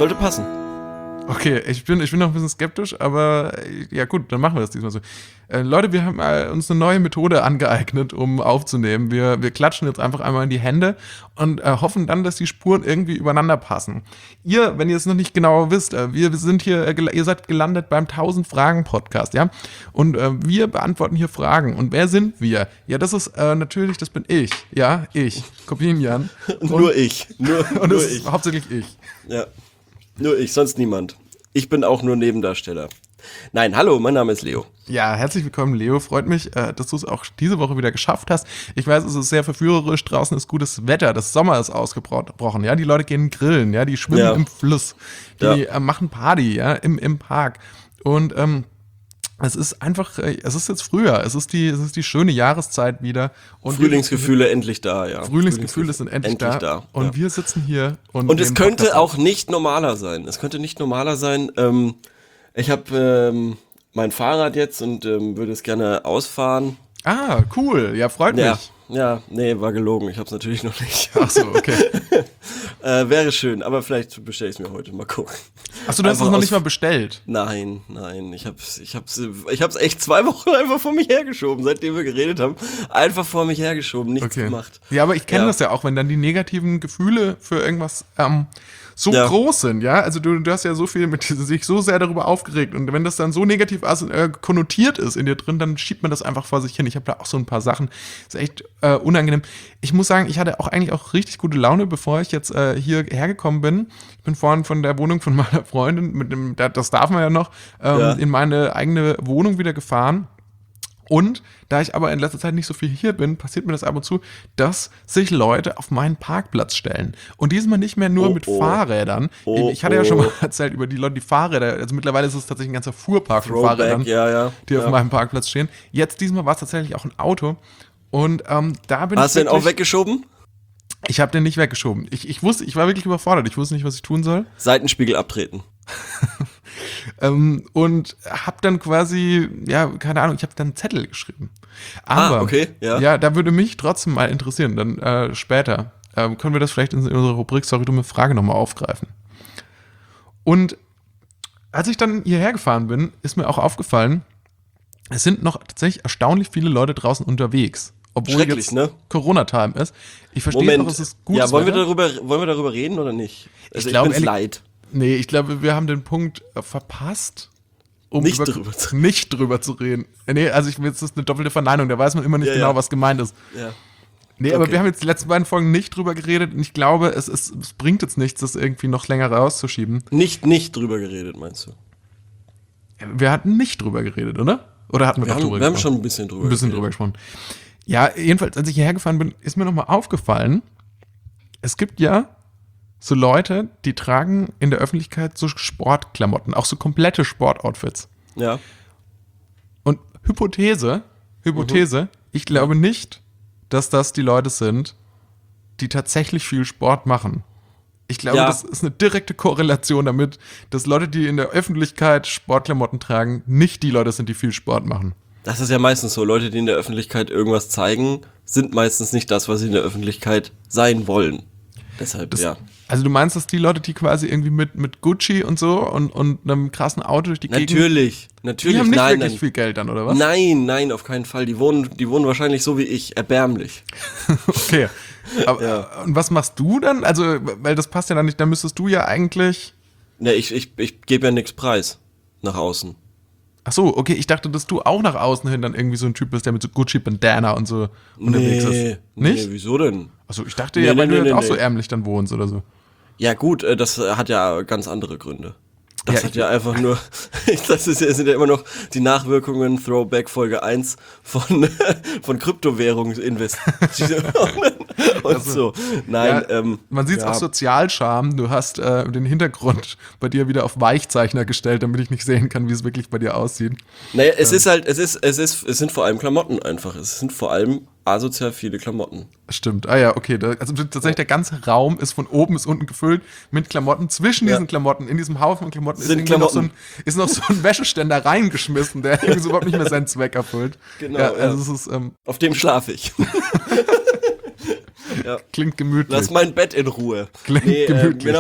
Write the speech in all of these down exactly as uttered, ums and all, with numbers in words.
Sollte passen. Okay, ich bin, ich bin noch ein bisschen skeptisch, aber ja gut, dann machen wir das diesmal so. Äh, Leute, wir haben äh, uns eine neue Methode angeeignet, um aufzunehmen. Wir, wir klatschen jetzt einfach einmal in die Hände und äh, hoffen dann, dass die Spuren irgendwie übereinander passen. Ihr, wenn ihr es noch nicht genau wisst, äh, wir sind hier, äh, ihr seid gelandet beim tausend Fragen Podcast, ja? Und äh, wir beantworten hier Fragen. Und wer sind wir? Ja, das ist äh, natürlich, das bin ich, ja, ich, Kopinian. Nur ich, nur, und nur das ich. ist hauptsächlich ich. Ja, nur ich, sonst niemand. Ich bin auch nur Nebendarsteller. Nein, hallo, mein Name ist Leo. Ja, herzlich willkommen, Leo. Freut mich, äh, dass du es auch diese Woche wieder geschafft hast. Ich weiß, es ist sehr verführerisch. Draußen ist gutes Wetter. Das Sommer ist ausgebrochen. Ja, die Leute gehen grillen. Ja, die schwimmen Ja. im Fluss. Die Ja. äh, machen Party. Ja, im im Park. Und ähm, es ist einfach, äh, es ist jetzt Frühjahr. Es ist die, es ist die schöne Jahreszeit wieder. Und Frühlingsgefühle endlich da, ja. wir, Frühlingsgefühle sind endlich, endlich da. da, Und ja. wir sitzen hier und Und es nehmen könnte Podcast auf. auch nicht normaler sein. Es könnte nicht normaler sein. Ähm, ich habe ähm, mein Fahrrad jetzt und ähm, würde es gerne ausfahren. Ah, cool. Ja, freut Ja, mich. ja, nee, war gelogen. Ich habe es natürlich noch nicht. Ach so, okay. äh, wäre schön, aber vielleicht bestelle ich es mir heute. Mal gucken. Achso, du hast es Einfach noch aus- nicht mal bestellt. Nein, nein, ich hab's, ich hab's, ich hab's echt zwei Wochen einfach vor mich hergeschoben, seitdem wir geredet haben. Einfach vor mich hergeschoben, nichts Okay. gemacht. Ja, aber ich kenne Ja. das ja auch, wenn dann die negativen Gefühle für irgendwas ähm, so Ja. groß sind, ja. Also du, du hast ja so viel mit sich so sehr darüber aufgeregt und wenn das dann so negativ as- äh, konnotiert ist in dir drin, dann schiebt man das einfach vor sich hin. Ich habe da auch so ein paar Sachen, ist echt äh, unangenehm. Ich muss sagen, ich hatte auch eigentlich auch richtig gute Laune, bevor ich jetzt äh, hier hergekommen bin. Ich bin vorhin von der Wohnung von meiner Freundin, mit dem, das darf man ja noch, ähm, Ja. in meine eigene Wohnung wieder gefahren. Und da ich aber in letzter Zeit nicht so viel hier bin, passiert mir das ab und zu, dass sich Leute auf meinen Parkplatz stellen. Und diesmal nicht mehr nur Oh, mit oh. Fahrrädern. Oh, ich hatte ja schon oh. mal erzählt über die Leute, die Fahrräder, also mittlerweile ist es tatsächlich ein ganzer Fuhrpark von Throwback, Fahrrädern, ja, ja. die auf ja. meinem Parkplatz stehen. Jetzt diesmal war es tatsächlich auch ein Auto. Und ähm, da bin Hast du ich den auch wirklich, weggeschoben? ich habe den nicht weggeschoben. Ich, ich wusste, ich war wirklich überfordert. Ich wusste nicht, was ich tun soll. Seitenspiegel abtreten. Ähm, und habe dann quasi, ja, keine Ahnung, ich habe dann einen Zettel geschrieben. Aber, Ah, okay, ja. ja, da würde mich trotzdem mal interessieren, dann äh, später ähm, können wir das vielleicht in unserer Rubrik Sorry, dumme Frage nochmal aufgreifen. Und als ich dann hierher gefahren bin, ist mir auch aufgefallen, es sind noch tatsächlich erstaunlich viele Leute draußen unterwegs. Obwohl Schrecklich, jetzt ne? Corona-Time ist. Ich verstehe Moment. auch, es ist gut. ja, wollen wir darüber, wollen wir darüber reden oder nicht? Also ich, glaub, bin's ehrlich- leid. Nee, ich glaube, wir haben den Punkt äh, verpasst, um Nicht über, drüber zu- nicht drüber zu reden. Äh, Nee, also ich, jetzt ist eine doppelte Verneinung, da weiß man immer nicht Ja, genau, ja. was gemeint ist. Ja. Nee, aber Okay. wir haben jetzt die letzten beiden Folgen nicht drüber geredet und ich glaube, es, ist, es bringt jetzt nichts, das irgendwie noch länger rauszuschieben. Nicht, nicht drüber geredet, meinst du? Wir hatten nicht drüber geredet, oder? Oder hatten wir, Wir doch haben, drüber wir haben gesprochen? schon ein bisschen drüber ein bisschen drüber gesprochen. Ja, jedenfalls, als ich hierher gefahren bin, ist mir nochmal aufgefallen, es gibt ja so Leute, die tragen in der Öffentlichkeit so Sportklamotten, auch so komplette Sportoutfits. Ja. Und Hypothese, Hypothese, ich glaube nicht, dass das die Leute sind, die tatsächlich viel Sport machen. Ich glaube, Ja. das ist eine direkte Korrelation damit, dass Leute, die in der Öffentlichkeit Sportklamotten tragen, nicht die Leute sind, die viel Sport machen. Das ist ja meistens so. Leute, die in der Öffentlichkeit irgendwas zeigen, sind meistens nicht das, was sie in der Öffentlichkeit sein wollen. Deshalb, ja. Also du meinst, dass die Leute, die quasi irgendwie mit, mit Gucci und so und, und einem krassen Auto durch die Gegend, Natürlich, natürlich. die haben nicht nein, wirklich nein. viel Geld dann, oder was? Nein, nein, auf keinen Fall. Die wohnen, die wohnen wahrscheinlich so wie ich, erbärmlich. Okay. Aber, Ja. Und was machst du dann? Also, weil das passt ja dann nicht, dann müsstest du ja eigentlich... Ne, ich, ich, ich gebe ja nichts preis nach außen. Ach so, okay, ich dachte, dass du auch nach außen hin dann irgendwie so ein Typ bist, der mit so Gucci-Bandana und so unterwegs ist. Nicht? Nee, wieso denn? Achso, ich dachte Nee, ja, nee, weil du nee, jetzt nee, auch so nee. ärmlich dann wohnst oder so. Ja gut, äh, das hat ja ganz andere Gründe. Das Ja, hat ich- ja einfach nur, das ist, ja- sind ja immer noch die Nachwirkungen Throwback Folge eins von, von Kryptowährungsinvestitionen und so. Nein, Ja, ähm, man sieht es ja. auf Sozialscham, du hast äh, den Hintergrund bei dir wieder auf Weichzeichner gestellt, damit ich nicht sehen kann, wie es wirklich bei dir aussieht. Naja, es ist halt, es ist, es ist, es sind vor allem Klamotten einfach. Es sind vor allem asozial viele Klamotten. Stimmt, ah ja, okay. Da, also tatsächlich der ganze Raum ist von oben bis unten gefüllt mit Klamotten. Zwischen Ja. diesen Klamotten, in diesem Haufen von Klamotten, ist, Sind irgendwie noch so, ein, Klamotten. ist noch so ein Wäscheständer reingeschmissen, der irgendwie so überhaupt nicht mehr seinen Zweck erfüllt. Genau, Ja, also ja. es ist, ähm, Auf dem schlafe ich. ja. klingt gemütlich. Lass mein Bett in Ruhe. Klingt äh, gemütlich. genau.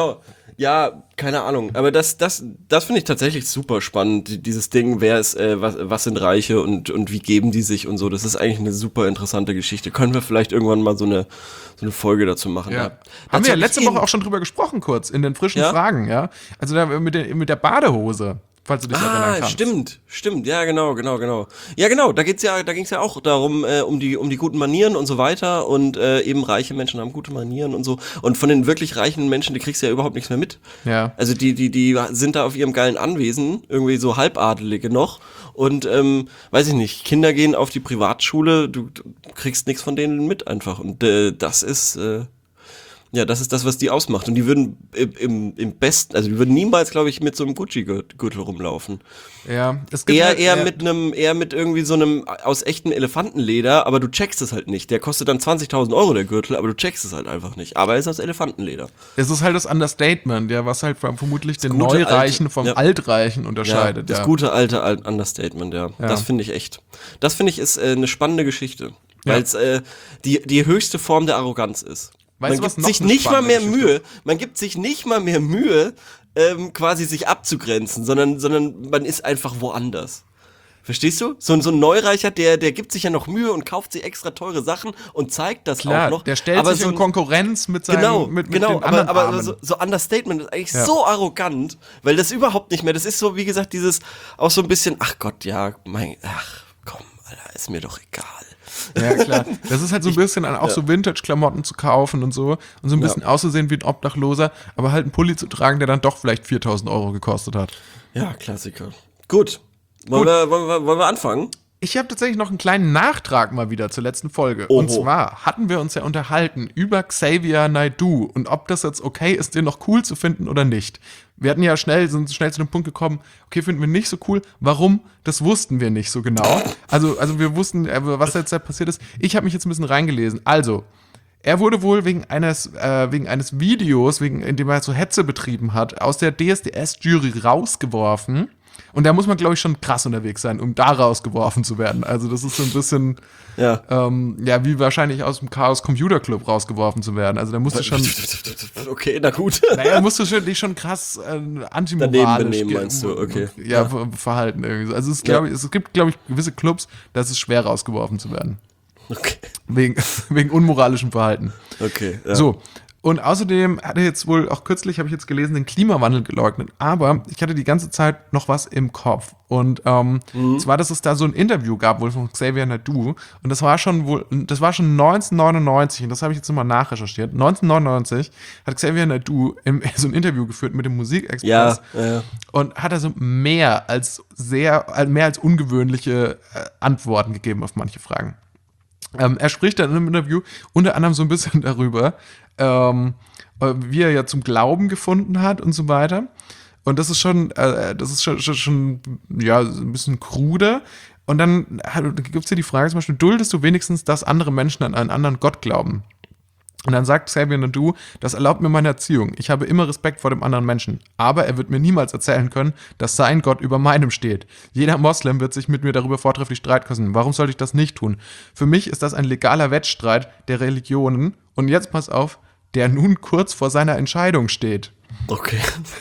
Ja, keine Ahnung. Aber das, das, das finde ich tatsächlich super spannend. die- Dieses Ding, wer ist, äh, was, was sind Reiche und, und wie geben die sich und so. Das ist eigentlich eine super interessante Geschichte. Können wir vielleicht irgendwann mal so eine, so eine Folge dazu machen? Ja. Da- Haben dazu wir ja hab ich letzte eh- Woche auch schon drüber gesprochen, kurz, in den frischen Ja? Fragen, ja. Also da mit der, mit der Badehose, falls du dich erinnern Ah, kannst. stimmt, stimmt, ja, genau, genau, genau. Ja, genau, da geht's ja, da ging's ja auch darum, äh, um die, um die guten Manieren und so weiter und äh, eben reiche Menschen haben gute Manieren und so. Und von den wirklich reichen Menschen, die kriegst du ja überhaupt nichts mehr mit. Ja. Also die, die, die sind da auf ihrem geilen Anwesen, irgendwie so Halbadelige noch. Und ähm, weiß ich nicht, Kinder gehen auf die Privatschule, du, du kriegst nichts von denen mit einfach. Und äh, das ist. Äh, Ja, das ist das, was die ausmacht. Und die würden im, im, im besten, also die würden niemals, glaube ich, mit so einem Gucci-Gürtel rumlaufen. Ja, es gibt Eher, halt, eher ja, mit einem, eher mit irgendwie so einem aus echtem Elefantenleder, aber du checkst es halt nicht. Der kostet dann zwanzigtausend Euro, der Gürtel, aber du checkst es halt einfach nicht. Aber er ist aus Elefantenleder. es ist halt das Understatement, ja, was halt vermutlich den gute Neureichen alte- vom ja. Altreichen unterscheidet. das ja. gute alte Al- Understatement, ja. Ja. Das finde ich echt. Das finde ich ist äh, eine spannende Geschichte. Ja. Weil es äh, die, die höchste Form der Arroganz ist. Weißt du, man was gibt noch sich eine nicht mal spannende mehr Geschichte Mühe, man gibt sich nicht mal mehr Mühe, ähm, quasi sich abzugrenzen, sondern, sondern man ist einfach woanders. Verstehst du? So, ein- so ein Neureicher, der, der gibt sich ja noch Mühe und kauft sich extra teure Sachen und zeigt das Klar, auch noch. der stellt aber sich so in ein- Konkurrenz mit seinen Genau, mit, mit genau, den aber, anderen aber Armen. so, so Understatement ist eigentlich Ja. so arrogant, weil das überhaupt nicht mehr, das ist so, wie gesagt, dieses, auch so ein bisschen, ach Gott, ja, mein, ach, komm, Alter, ist mir doch egal. Ja, klar. Das ist halt so ein bisschen an auch so Vintage-Klamotten zu kaufen und so und so ein bisschen auszusehen wie ein Obdachloser, aber halt einen Pulli zu tragen, der dann doch vielleicht viertausend Euro gekostet hat. Ja, Klassiker. Gut. Wollen, Gut. Wir, wollen, wir, wollen wir anfangen? Ich habe tatsächlich noch einen kleinen Nachtrag mal wieder zur letzten Folge. Oho. Und zwar hatten wir uns ja unterhalten über Xavier Naidoo und ob das jetzt okay ist, den noch cool zu finden oder nicht. Wir hatten ja schnell, sind schnell zu dem Punkt gekommen, okay, finden wir nicht so cool. Warum? Das wussten wir nicht so genau. Also, also wir wussten, äh, was jetzt da passiert ist. Ich habe mich jetzt ein bisschen reingelesen. Also, er wurde wohl wegen eines, äh, wegen eines Videos, wegen, in dem er so Hetze betrieben hat, aus der D S D S-Jury rausgeworfen. Und da muss man, glaube ich, schon krass unterwegs sein, um da rausgeworfen zu werden. Also das ist so ein bisschen, Ja. ähm, ja, wie wahrscheinlich aus dem Chaos Computer Club rausgeworfen zu werden. Also da musst du schon, Okay, na gut. naja, musst du schon, dich schon krass äh, antimoralisch Daneben benehmen, ge- meinst du? Okay. Ja, ver- verhalten irgendwie so. Also es, ist, glaub ich, es gibt, glaube ich, gewisse Clubs, da ist es schwer rausgeworfen zu werden. Okay. Wegen, wegen unmoralischem Verhalten. Okay. Ja. So. Und außerdem hat er jetzt wohl, auch kürzlich habe ich jetzt gelesen, den Klimawandel geleugnet. Aber ich hatte die ganze Zeit noch was im Kopf. Und ähm, Mhm. zwar, dass es da so ein Interview gab, wohl von Xavier Naidoo. Und das war schon wohl, das war schon neunzehnhundertneunundneunzig. Und das habe ich jetzt nochmal nachrecherchiert. neunzehnhundertneunundneunzig hat Xavier Naidoo im, so ein Interview geführt mit dem Musikexpress. Ja, ja, ja. Und hat also mehr als sehr, mehr als ungewöhnliche äh, Antworten gegeben auf manche Fragen. Ähm, er spricht dann in einem Interview unter anderem so ein bisschen darüber, ähm, äh, wie er ja zum Glauben gefunden hat und so weiter. Und das ist schon, äh, das ist schon, schon, schon ja, so ein bisschen krude. Und dann gibt es hier die Frage zum Beispiel, duldest du wenigstens, dass andere Menschen an einen anderen Gott glauben? Und dann sagt Xavier Naidoo, das erlaubt mir meine Erziehung. Ich habe immer Respekt vor dem anderen Menschen. Aber er wird mir niemals erzählen können, dass sein Gott über meinem steht. Jeder Moslem wird sich mit mir darüber vortrefflich streiten können. Warum sollte ich das nicht tun? Für mich ist das ein legaler Wettstreit der Religionen. Und jetzt pass auf, der nun kurz vor seiner Entscheidung steht. Okay.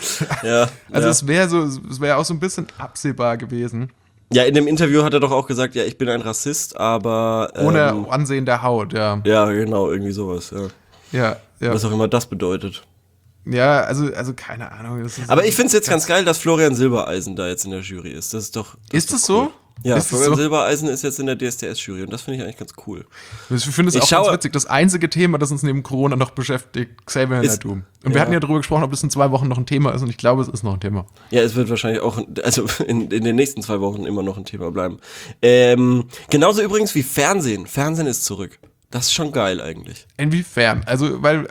Ja. Also ja. es wäre so, es wäre auch so ein bisschen absehbar gewesen. Ja, in dem Interview hat er doch auch gesagt, ja, ich bin ein Rassist, aber ähm, Ohne Ansehen der Haut, ja. ja, genau, irgendwie sowas, ja. Ja, ja. Was auch immer das bedeutet. Ja, also, also keine Ahnung. Das ist Aber ich find's jetzt ganz geil, dass Florian Silbereisen da jetzt in der Jury ist. Das ist doch. Das Ist das doch so? cool. Ja, Ist das Florian so? Silbereisen ist jetzt in der D S D S-Jury und das finde ich eigentlich ganz cool. Ich finde es Ich auch schaue- ganz witzig. Das einzige Thema, das uns neben Corona noch beschäftigt, Xavier Ist- Naidoo. Und wir ja. hatten ja darüber gesprochen, ob das in zwei Wochen noch ein Thema ist. Und ich glaube, es ist noch ein Thema. Ja, es wird wahrscheinlich auch, also in, in den nächsten zwei Wochen immer noch ein Thema bleiben. Ähm, genauso übrigens wie Fernsehen. Fernsehen ist zurück. Das ist schon geil eigentlich. Inwiefern? Also, weil,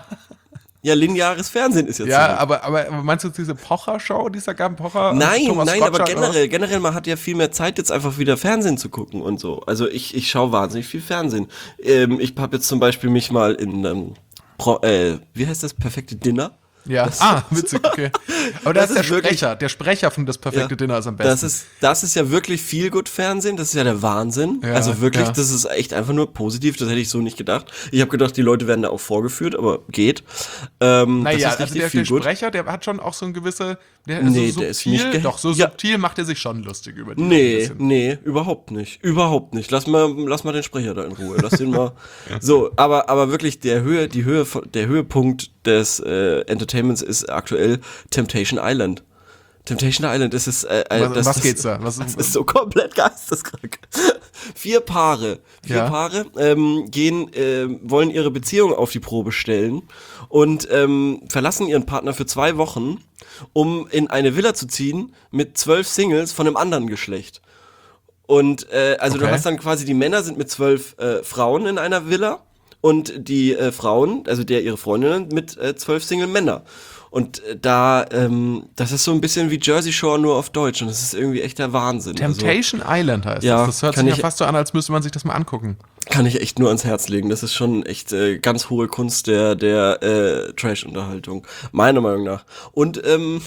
Ja, lineares Fernsehen ist jetzt ja, zurück. aber, aber aber meinst du jetzt diese Pocher-Show, die es da gab? Pocher? Nein, Thomas nein, aber Gottschalk, oder? generell, generell, man hat ja viel mehr Zeit, jetzt einfach wieder Fernsehen zu gucken und so. Also ich, ich schaue wahnsinnig viel Fernsehen. Ähm, ich habe jetzt zum Beispiel mich mal in, ähm, Pro, äh, wie heißt das, perfekte Dinner? Ja, ah, witzig, okay. Aber das, Das ist der ist wirklich- Sprecher. Der Sprecher von Das perfekte Ja. Dinner ist am besten. Das ist, das ist ja wirklich viel gut Fernsehen, das ist ja der Wahnsinn. Ja, also wirklich, ja. das ist echt einfach nur positiv, das hätte ich so nicht gedacht. Ich habe gedacht, die Leute werden da auch vorgeführt, aber geht. Ähm, Naja, das ist also richtig der, viel der gut. Sprecher, der hat schon auch so ein gewisse, der Nee, so der ist subtil, nicht ge- doch, so Ja. subtil macht er sich schon lustig über die. ein Nee, bisschen. nee, überhaupt nicht. Überhaupt nicht. Lass mal, lass mal den Sprecher da in Ruhe. Lass den mal. So, aber, aber wirklich der Höhe, die Höhe, von- der Höhepunkt des äh, Entertainments ist aktuell Temptation Island. Temptation Island, das ist, äh, äh, Was, das, was das, geht's da? Was, Das ist so komplett geisteskrank. Vier Paare, vier Ja. Paare ähm, gehen, äh, wollen ihre Beziehung auf die Probe stellen und ähm, verlassen ihren Partner für zwei Wochen, um in eine Villa zu ziehen mit zwölf Singles von einem anderen Geschlecht. Und äh, also Okay. du hast dann quasi, die Männer sind mit zwölf äh, Frauen in einer Villa und die äh, Frauen, also der ihre Freundinnen, mit äh, zwölf Single-Männer. Und äh, da, ähm, das ist so ein bisschen wie Jersey Shore nur auf Deutsch und das ist irgendwie echt der Wahnsinn. Temptation Island heißt Ja, das. Das hört kann sich ja ich- fast so an, als müsste man sich das mal angucken. Also, kann ich echt nur ans Herz legen. Das ist schon echt äh, ganz hohe Kunst der, der äh, Trash-Unterhaltung. Meiner Meinung nach. Und ähm,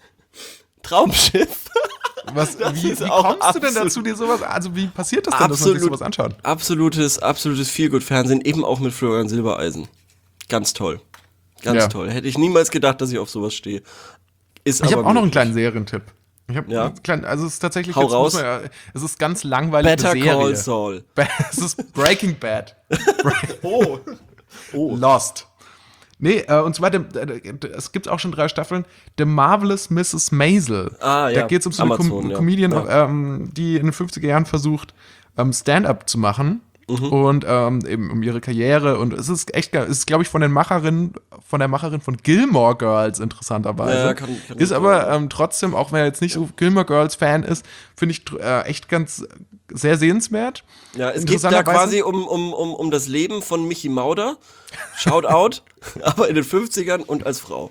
Traumschiff. Was, Das wie ist wie auch kommst du denn absolut- dazu, dir sowas, also wie passiert das denn, dass man sich sowas anschaut? Absolutes, absolutes Feelgood-Fernsehen, eben auch mit Florian Silbereisen. Ganz toll. Ganz Ja. toll. Hätte ich niemals gedacht, dass ich auf sowas stehe. Ist Ich aber habe auch noch einen möglich. kleinen Serientipp. Ich habe Ja? einen kleinen, also es ist tatsächlich Hau jetzt muss raus. man ja, es ist ganz langweilige Better Serie. Call Saul. Es ist Breaking Bad. Oh. Oh. Lost. Nee, äh, und zwar, dem- äh, es gibt auch schon drei Staffeln. The Marvelous Missus Maisel. Ah, ja. Da geht es um so eine Amazon, Com ja. Comedian, Ja. ähm, die in den fünfziger Jahren versucht, ähm, Stand-up zu machen. Mhm. Und ähm, eben um ihre Karriere. Und es ist echt geil. Es ist, glaube ich, von den Macherinnen, von der Macherin von Gilmore Girls, interessanterweise. Ja, kann- kann ist ich aber sagen. ähm, trotzdem, auch wenn er jetzt nicht so Gilmore Girls-Fan ist, finde ich äh, echt ganz sehr sehenswert. Ja, es geht da Interessanterweise- quasi um, um, um, um das Leben von Michi Mauder. Shoutout. Aber in den fünfzigern und als Frau.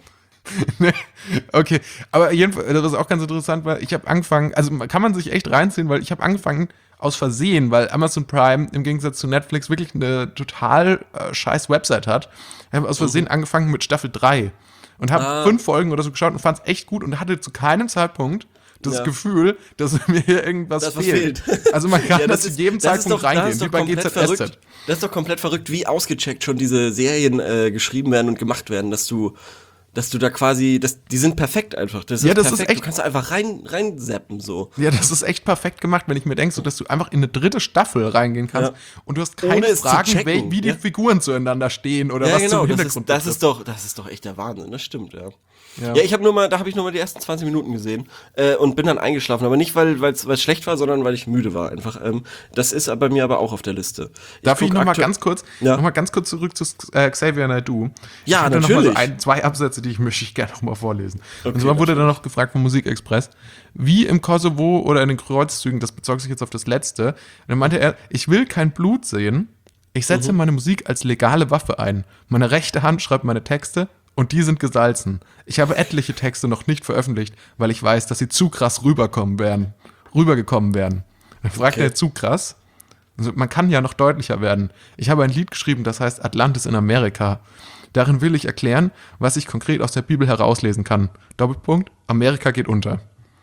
Okay, aber jedenfalls, das was auch ganz interessant war, ich habe angefangen, also kann man sich echt reinziehen, weil ich habe angefangen aus Versehen, weil Amazon Prime im Gegensatz zu Netflix wirklich eine total äh, scheiß Website hat. Ich habe aus Versehen angefangen mit Staffel drei und habe Ah. fünf Folgen oder so geschaut und fand es echt gut und hatte zu keinem Zeitpunkt das Ja. Gefühl, dass mir hier irgendwas Das was fehlt. fehlt. Also man kann Ja, das zu jedem das ist Zeitpunkt doch- das reingehen, ist wie doch bei komplett G Z S Z. verrückt. Das ist doch komplett verrückt, wie ausgecheckt schon diese Serien äh, geschrieben werden und gemacht werden, dass du, dass du da quasi, das, die sind perfekt einfach. Das ist Ja, das ist perfekt. echt- Du kannst da einfach rein, rein zappen so. Ja, das ist echt perfekt gemacht, wenn ich mir denke, so, dass du einfach in eine dritte Staffel reingehen kannst Ja. und du hast Ohne keine es zu Fragen, checken, wel- wie die ja. Figuren zueinander stehen oder Ja, was genau, zum das Hintergrund ist, das ist betrifft. doch, das ist doch echt der Wahnsinn, das stimmt, ja. Ja. Ja, ich habe nur mal, da habe ich nur mal die ersten zwanzig Minuten gesehen äh, und bin dann eingeschlafen, aber nicht, weil es schlecht war, sondern weil ich müde war einfach. Ähm, das ist bei mir aber auch auf der Liste. Darf ich guck noch mal aktu- ganz kurz, Ja. noch mal ganz kurz zurück zu äh, Xavier Naidoo? Ja, ich hatte noch mal natürlich. so ein, zwei Absätze, die ich möchte ich gerne noch mal vorlesen. Und Okay, zwar wurde dann noch gefragt vom Musikexpress, wie im Kosovo oder in den Kreuzzügen, das bezog sich jetzt auf das Letzte. Und dann meinte er, ich will kein Blut sehen, ich setze Mhm. meine Musik als legale Waffe ein. Meine rechte Hand schreibt meine Texte und die sind gesalzen. Ich habe etliche Texte noch nicht veröffentlicht, weil ich weiß, dass sie zu krass rüberkommen wären, rübergekommen wären. Dann fragt Okay. er, zu krass? Also man kann ja noch deutlicher werden. Ich habe ein Lied geschrieben, das heißt Atlantis in Amerika. Darin will ich erklären, was ich konkret aus der Bibel herauslesen kann. Doppelpunkt, Amerika geht unter.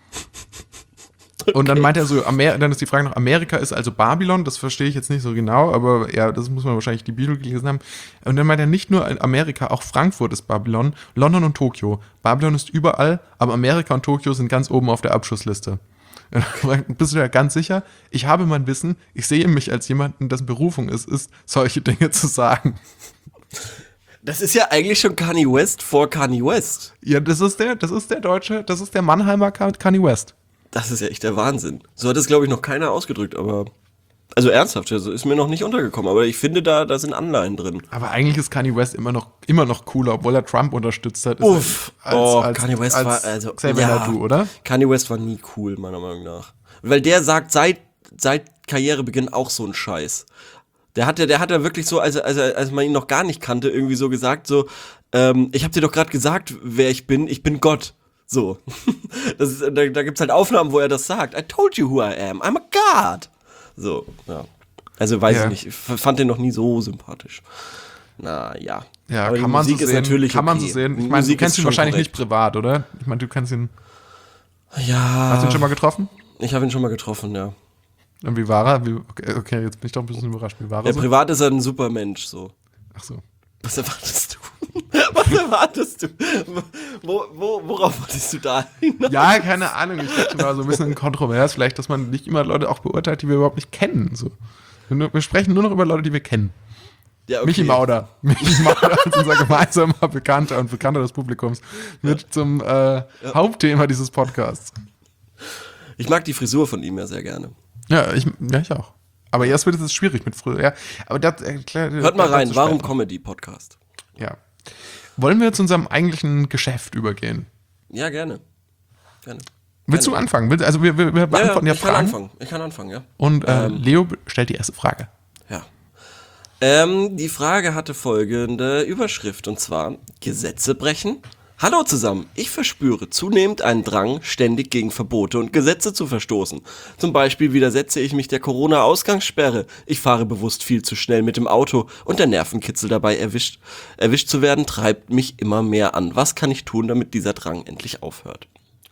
Und dann meint er so, Amer dann ist die Frage noch, Amerika ist also Babylon, das verstehe ich jetzt nicht so genau, aber ja, das muss man wahrscheinlich die Bibel gelesen haben. Und dann meint er nicht nur in Amerika, auch Frankfurt ist Babylon, London und Tokio. Babylon ist überall, aber Amerika und Tokio sind ganz oben auf der Abschussliste. Bist du da ganz sicher? Ich habe mein Wissen, ich sehe mich als jemanden, dessen Berufung es ist, solche Dinge zu sagen. Das ist ja eigentlich schon Kanye West vor Kanye West. Ja, das ist der, das ist der Deutsche, das ist der Mannheimer Kanye West. Das ist ja echt der Wahnsinn. So hat es, glaube ich, noch keiner ausgedrückt, aber. Also ernsthaft, also ist mir noch nicht untergekommen, aber ich finde, da, da sind Anleihen drin. Aber eigentlich ist Kanye West immer noch, immer noch cooler, obwohl er Trump unterstützt hat. Ist Uff, er oh, Kanye West als war, also, Xavier ja, Naidoo, oder? Kanye West war nie cool, meiner Meinung nach. Weil der sagt seit, seit Karrierebeginn auch so einen Scheiß. Der hat ja, der hat ja wirklich so, als, als, als man ihn noch gar nicht kannte, irgendwie so gesagt, so, ähm, ich hab dir doch gerade gesagt, wer ich bin, ich bin Gott. So. Das ist, da, da gibt's halt Aufnahmen, wo er das sagt. I told you who I am, I'm a God. So, ja. Also weiß Ja. ich nicht, ich f- fand den noch nie so sympathisch. Na ja. Ja, aber kann die man Musik so ist sehen. natürlich Kann man okay. so sehen. Ich Die meine, du Musik kennst ist ihn schon wahrscheinlich korrekt. nicht privat, oder? Ich meine, du kennst ihn. Ja. Hast du ihn schon mal getroffen? Ich habe ihn schon mal getroffen, ja. Und wie war er? Wie, okay, okay, jetzt bin ich doch ein bisschen überrascht. Wie war er Ja, so? privat ist er ein super Mensch, so. Ach so. Was erwartest du? Was erwartest du? Wo, wo, worauf wolltest du da hinaus? Ja, keine Ahnung. Ich dachte mal so ein bisschen kontrovers, vielleicht, dass man nicht immer Leute auch beurteilt, die wir überhaupt nicht kennen. So. Wir, wir sprechen nur noch über Leute, die wir kennen. Ja, okay. Michi Mauder. Michi Mauder ist unser gemeinsamer Bekannter und Bekannter des Publikums mit zum äh, ja. Hauptthema dieses Podcasts. Ich mag die Frisur von ihm ja sehr gerne. Ja, ich, ja, ich auch. Aber jetzt wird es schwierig mit Frisur. Ja, aber das, äh, klar, Hört mal rein, warum Comedy-Podcast? Ja. Wollen wir zu unserem eigentlichen Geschäft übergehen? Ja, gerne. gerne. Willst gerne. du anfangen? Also wir, wir, wir beantworten ja, ja, ja Fragen. Ich kann anfangen, ich kann anfangen, ja. Und äh, ähm, Leo stellt die erste Frage. Ja. Ähm, die Frage hatte folgende Überschrift, und zwar: Gesetze brechen? Hallo zusammen, ich verspüre zunehmend einen Drang, ständig gegen Verbote und Gesetze zu verstoßen. Zum Beispiel widersetze ich mich der Corona-Ausgangssperre. Ich fahre bewusst viel zu schnell mit dem Auto und der Nervenkitzel dabei erwischt, erwischt zu werden, treibt mich immer mehr an. Was kann ich tun, damit dieser Drang endlich aufhört?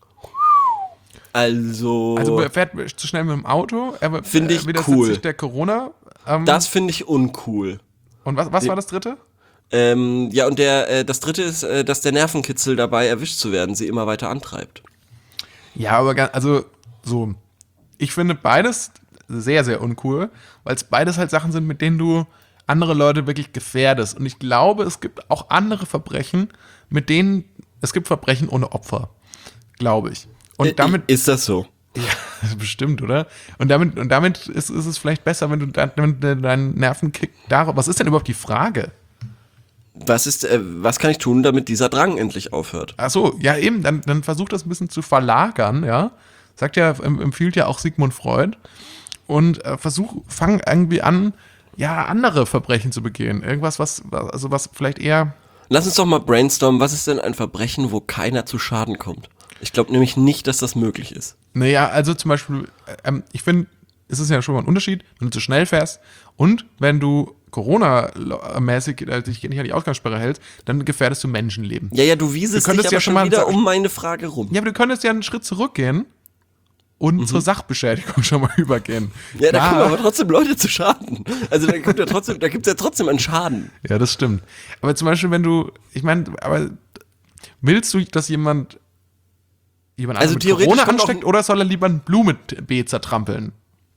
Also... Also er fährt zu schnell mit dem Auto, er Finde ich widersetzt cool. sich der Corona. Ähm, Das finde ich uncool. und was, was war das dritte? Ähm, ja, und der, äh, das dritte ist, äh, dass der Nervenkitzel dabei erwischt zu werden, sie immer weiter antreibt. Ja, aber ga- also so, ich finde beides sehr, sehr uncool, weil es beides halt Sachen sind, mit denen du andere Leute wirklich gefährdest. Und ich glaube, es gibt auch andere Verbrechen, mit denen, es gibt Verbrechen ohne Opfer, glaube ich. Und Äh, damit, ist das so? ja, bestimmt, oder? Und damit, und damit ist, ist es vielleicht besser, wenn du de- wenn de- deinen Nervenkick darauf, was ist denn überhaupt die Frage? Was ist, äh, was kann ich tun, damit dieser Drang endlich aufhört? Ach so, ja eben, dann, dann versuch das ein bisschen zu verlagern, ja. Sagt ja, em- empfiehlt ja auch Sigmund Freud. Und äh, versuch, fang irgendwie an, ja, andere Verbrechen zu begehen. Irgendwas, was, also was vielleicht eher, Lass uns doch mal brainstormen, was ist denn ein Verbrechen, wo keiner zu Schaden kommt? Ich glaube nämlich nicht, dass das möglich ist. naja, also zum Beispiel, ähm, ich finde, es ist ja schon mal ein Unterschied, wenn du zu schnell fährst und wenn du Corona-mäßig äh, dich nicht an die Ausgangssperre hältst, dann gefährdest du Menschenleben. Ja, ja, du wiesest Du könntest dich ja aber schon schon mal wieder sagen- um meine Frage rum. Ja, aber du könntest ja einen Schritt zurückgehen und zur Sachbeschädigung schon mal übergehen. Ja, da Klar. kommen aber trotzdem Leute zu Schaden. Also da kommt ja trotzdem, da gibt's ja trotzdem einen Schaden. Ja, das stimmt. Aber zum Beispiel, wenn du, ich meine, aber willst du, dass jemand jemand Also anderen mit theoretisch Corona kommt auch ansteckt ein- oder soll er lieber ein Blumenbeet zertrampeln?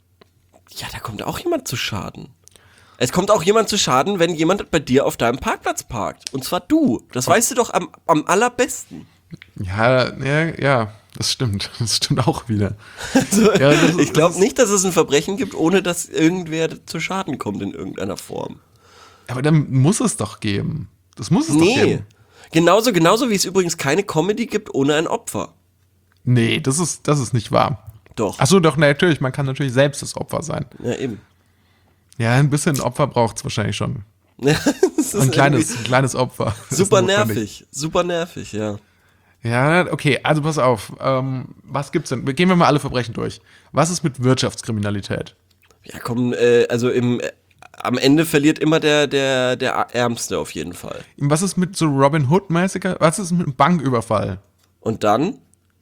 Ja, da kommt auch jemand zu Schaden. Es kommt auch jemand zu Schaden, wenn jemand bei dir auf deinem Parkplatz parkt. Und zwar du. Das weißt du doch am, am allerbesten. Ja, ja, ja, das stimmt. Das stimmt auch wieder. Also, Ja, das ist- ich glaube das ist- nicht, dass es ein Verbrechen gibt, ohne dass irgendwer zu Schaden kommt in irgendeiner Form. Aber dann muss es doch geben. Das muss es doch Nee. geben. Genauso, genauso wie es übrigens keine Comedy gibt ohne ein Opfer. Nee, das ist, das ist nicht wahr. Doch. Achso, doch, natürlich. Man kann natürlich selbst das Opfer sein. Ja, eben. Ja, ein bisschen Opfer braucht es wahrscheinlich schon. Ja, das ist Ein kleines, irgendwie ein kleines Opfer. Das ist super notwendig. nervig. Super nervig, ja. Ja, okay, also pass auf. Ähm, was gibt's denn? Gehen wir mal alle Verbrechen durch. Was ist mit Wirtschaftskriminalität? Ja, komm, äh, also im, äh, am Ende verliert immer der, der, der Ärmste auf jeden Fall. Was ist mit so Robin Hood-mäßiger? Was ist mit einem Banküberfall? Und dann,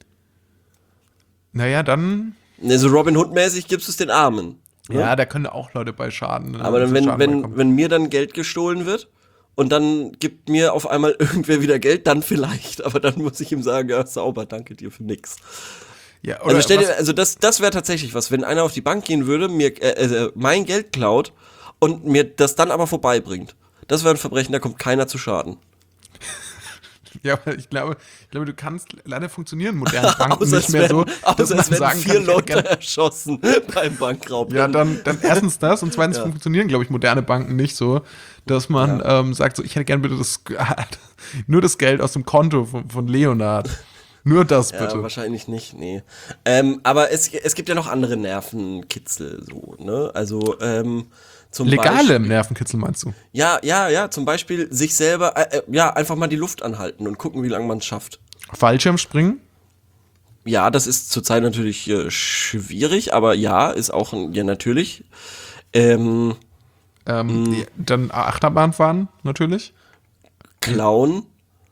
Naja, dann. ne, so Robin Hood-mäßig gibst du es den Armen. Ne? Ja, da können auch Leute bei Schaden. Aber dann, zu wenn, Schaden wenn, beikommen. wenn mir dann Geld gestohlen wird und dann gibt mir auf einmal irgendwer wieder Geld, dann vielleicht. Aber dann muss ich ihm sagen, ja, sauber, danke dir für nix. Ja, oder Also stell was- dir, also das, das wäre tatsächlich was, wenn einer auf die Bank gehen würde, mir äh, äh, mein Geld klaut und mir das dann aber vorbeibringt. Das wäre ein Verbrechen, da kommt keiner zu Schaden. Ja, aber ich glaube, ich glaube, du kannst leider funktionieren moderne Banken Außer nicht es mehr so, werden, außer dass man es werden sagen vier kann, ich hätte Leute gern- erschossen beim Bankraub. Ja, dann, dann erstens das und zweitens Ja. funktionieren, glaube ich, moderne Banken nicht so, dass man ähm, sagt, so, ich hätte gern bitte das, nur das Geld aus dem Konto von, von Leonard. Nur das bitte. Ja, wahrscheinlich nicht, nee. Ähm, aber es, es gibt ja noch andere Nervenkitzel, so, ne? Also, ähm, zum Legale Beispiel, Nervenkitzel meinst du? ja, ja, ja, zum Beispiel sich selber, äh, äh, ja, einfach mal die Luft anhalten und gucken, wie lange man es schafft. Fallschirmspringen? Ja, das ist zurzeit natürlich äh, schwierig, aber ja, ist auch, ein, ja, natürlich. Ähm, Ähm, mm. Dann Achterbahn fahren, natürlich. Klauen.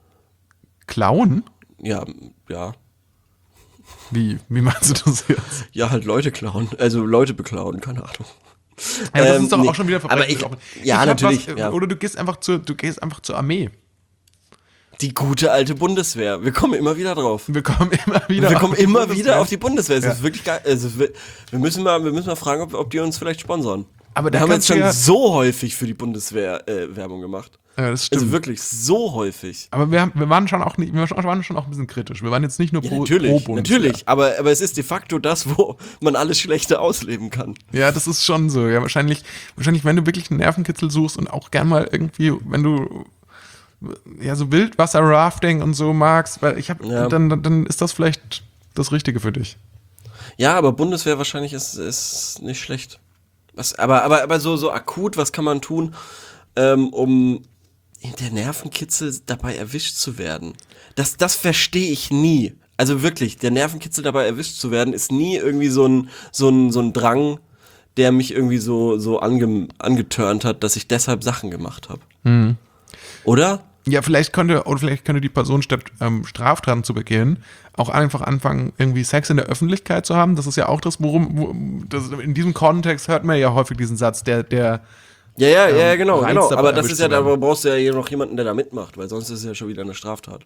Klauen? Ja, ja. Wie, wie meinst du das jetzt? Ja, halt Leute klauen, also Leute beklauen, keine Ahnung. Ja, aber das ähm, ist doch nee. auch schon wieder Verbrechen. Aber ich, ja, ich natürlich. Was, ja. Oder du gehst einfach zur, du gehst einfach zur Armee. Die gute alte Bundeswehr. Wir kommen immer wieder drauf. Wir kommen immer wieder. Wir kommen immer Bundeswehr. wieder auf die Bundeswehr. Es ja. ist wirklich geil. Also wir, wir müssen mal, wir müssen mal fragen, ob, ob die uns vielleicht sponsern. Aber wir haben jetzt schon ja so häufig für die Bundeswehr äh, Werbung gemacht. Ja, das stimmt. Also wirklich so häufig. Aber wir, haben, wir waren schon auch nicht, wir waren schon auch ein bisschen kritisch. Wir waren jetzt nicht nur ja, pro, natürlich, pro Bundeswehr. Natürlich, aber, aber es ist de facto das, wo man alles Schlechte ausleben kann. Ja, das ist schon so. Ja, wahrscheinlich, wahrscheinlich, wenn du wirklich einen Nervenkitzel suchst und auch gern mal irgendwie, wenn du ja so Wildwasser-Rafting und so magst, weil ich habe, ja. dann, dann ist das vielleicht das Richtige für dich. Ja, aber Bundeswehr wahrscheinlich ist, ist nicht schlecht. Was, aber, aber, aber so, so akut, was kann man tun, ähm, um der Nervenkitzel dabei erwischt zu werden? Das, das verstehe ich nie. Also wirklich, der Nervenkitzel dabei erwischt zu werden, ist nie irgendwie so ein, so ein, so ein Drang, der mich irgendwie so, so ange, angeturnt hat, dass ich deshalb Sachen gemacht habe. Mhm. Oder? Ja, vielleicht könnte, oder vielleicht könnte die Person, statt ähm, Straftaten zu begehen, auch einfach anfangen, irgendwie Sex in der Öffentlichkeit zu haben. Das ist ja auch das, worum, wo, das, in diesem Kontext hört man ja häufig diesen Satz, der, der Ja, ja, ähm, ja, genau, genau. Aber das ist ja, da brauchst du ja noch jemanden, der da mitmacht, weil sonst ist es ja schon wieder eine Straftat.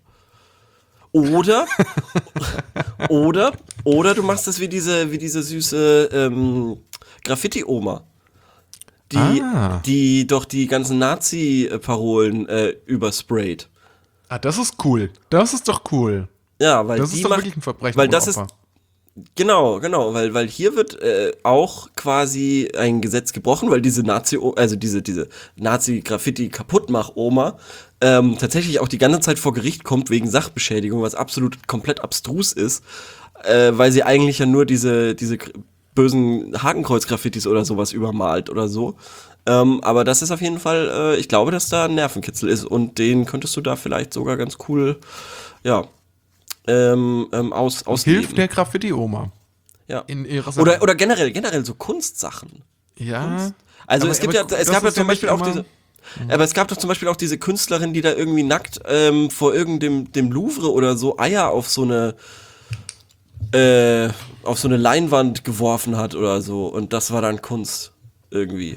Oder, oder, oder du machst das wie diese, wie diese süße ähm, Graffiti-Oma. Die, ah. die doch die ganzen Nazi-Parolen äh, übersprayt. Ah, das ist cool. Das ist doch cool. Ja, weil das die ist doch macht, wirklich ein Verbrechen. Weil das Opfer. ist genau, genau, weil weil hier wird äh, auch quasi ein Gesetz gebrochen, weil diese Nazi, also diese diese Nazi-Graffiti-Kaputtmach-Oma ähm, tatsächlich auch die ganze Zeit vor Gericht kommt wegen Sachbeschädigung, was absolut komplett abstrus ist, äh, weil sie eigentlich ja nur diese diese bösen Hakenkreuz-Graffitis oder sowas übermalt oder so. Ähm, aber das ist auf jeden Fall, äh, ich glaube, dass da ein Nervenkitzel ist und den könntest du da vielleicht sogar ganz cool, ja, ähm, ähm, aus, ausleben. Hilft der Graffiti-Oma. Ja. In ihrer oder, oder generell, generell so Kunstsachen. Ja. Kunst. Also aber, es gibt aber, ja, es gab ja zum Beispiel auch diese, mhm. aber es gab doch zum Beispiel auch diese Künstlerin, die da irgendwie nackt ähm, vor irgendeinem dem Louvre oder so Eier auf so eine Äh, auf so eine Leinwand geworfen hat oder so und das war dann Kunst irgendwie.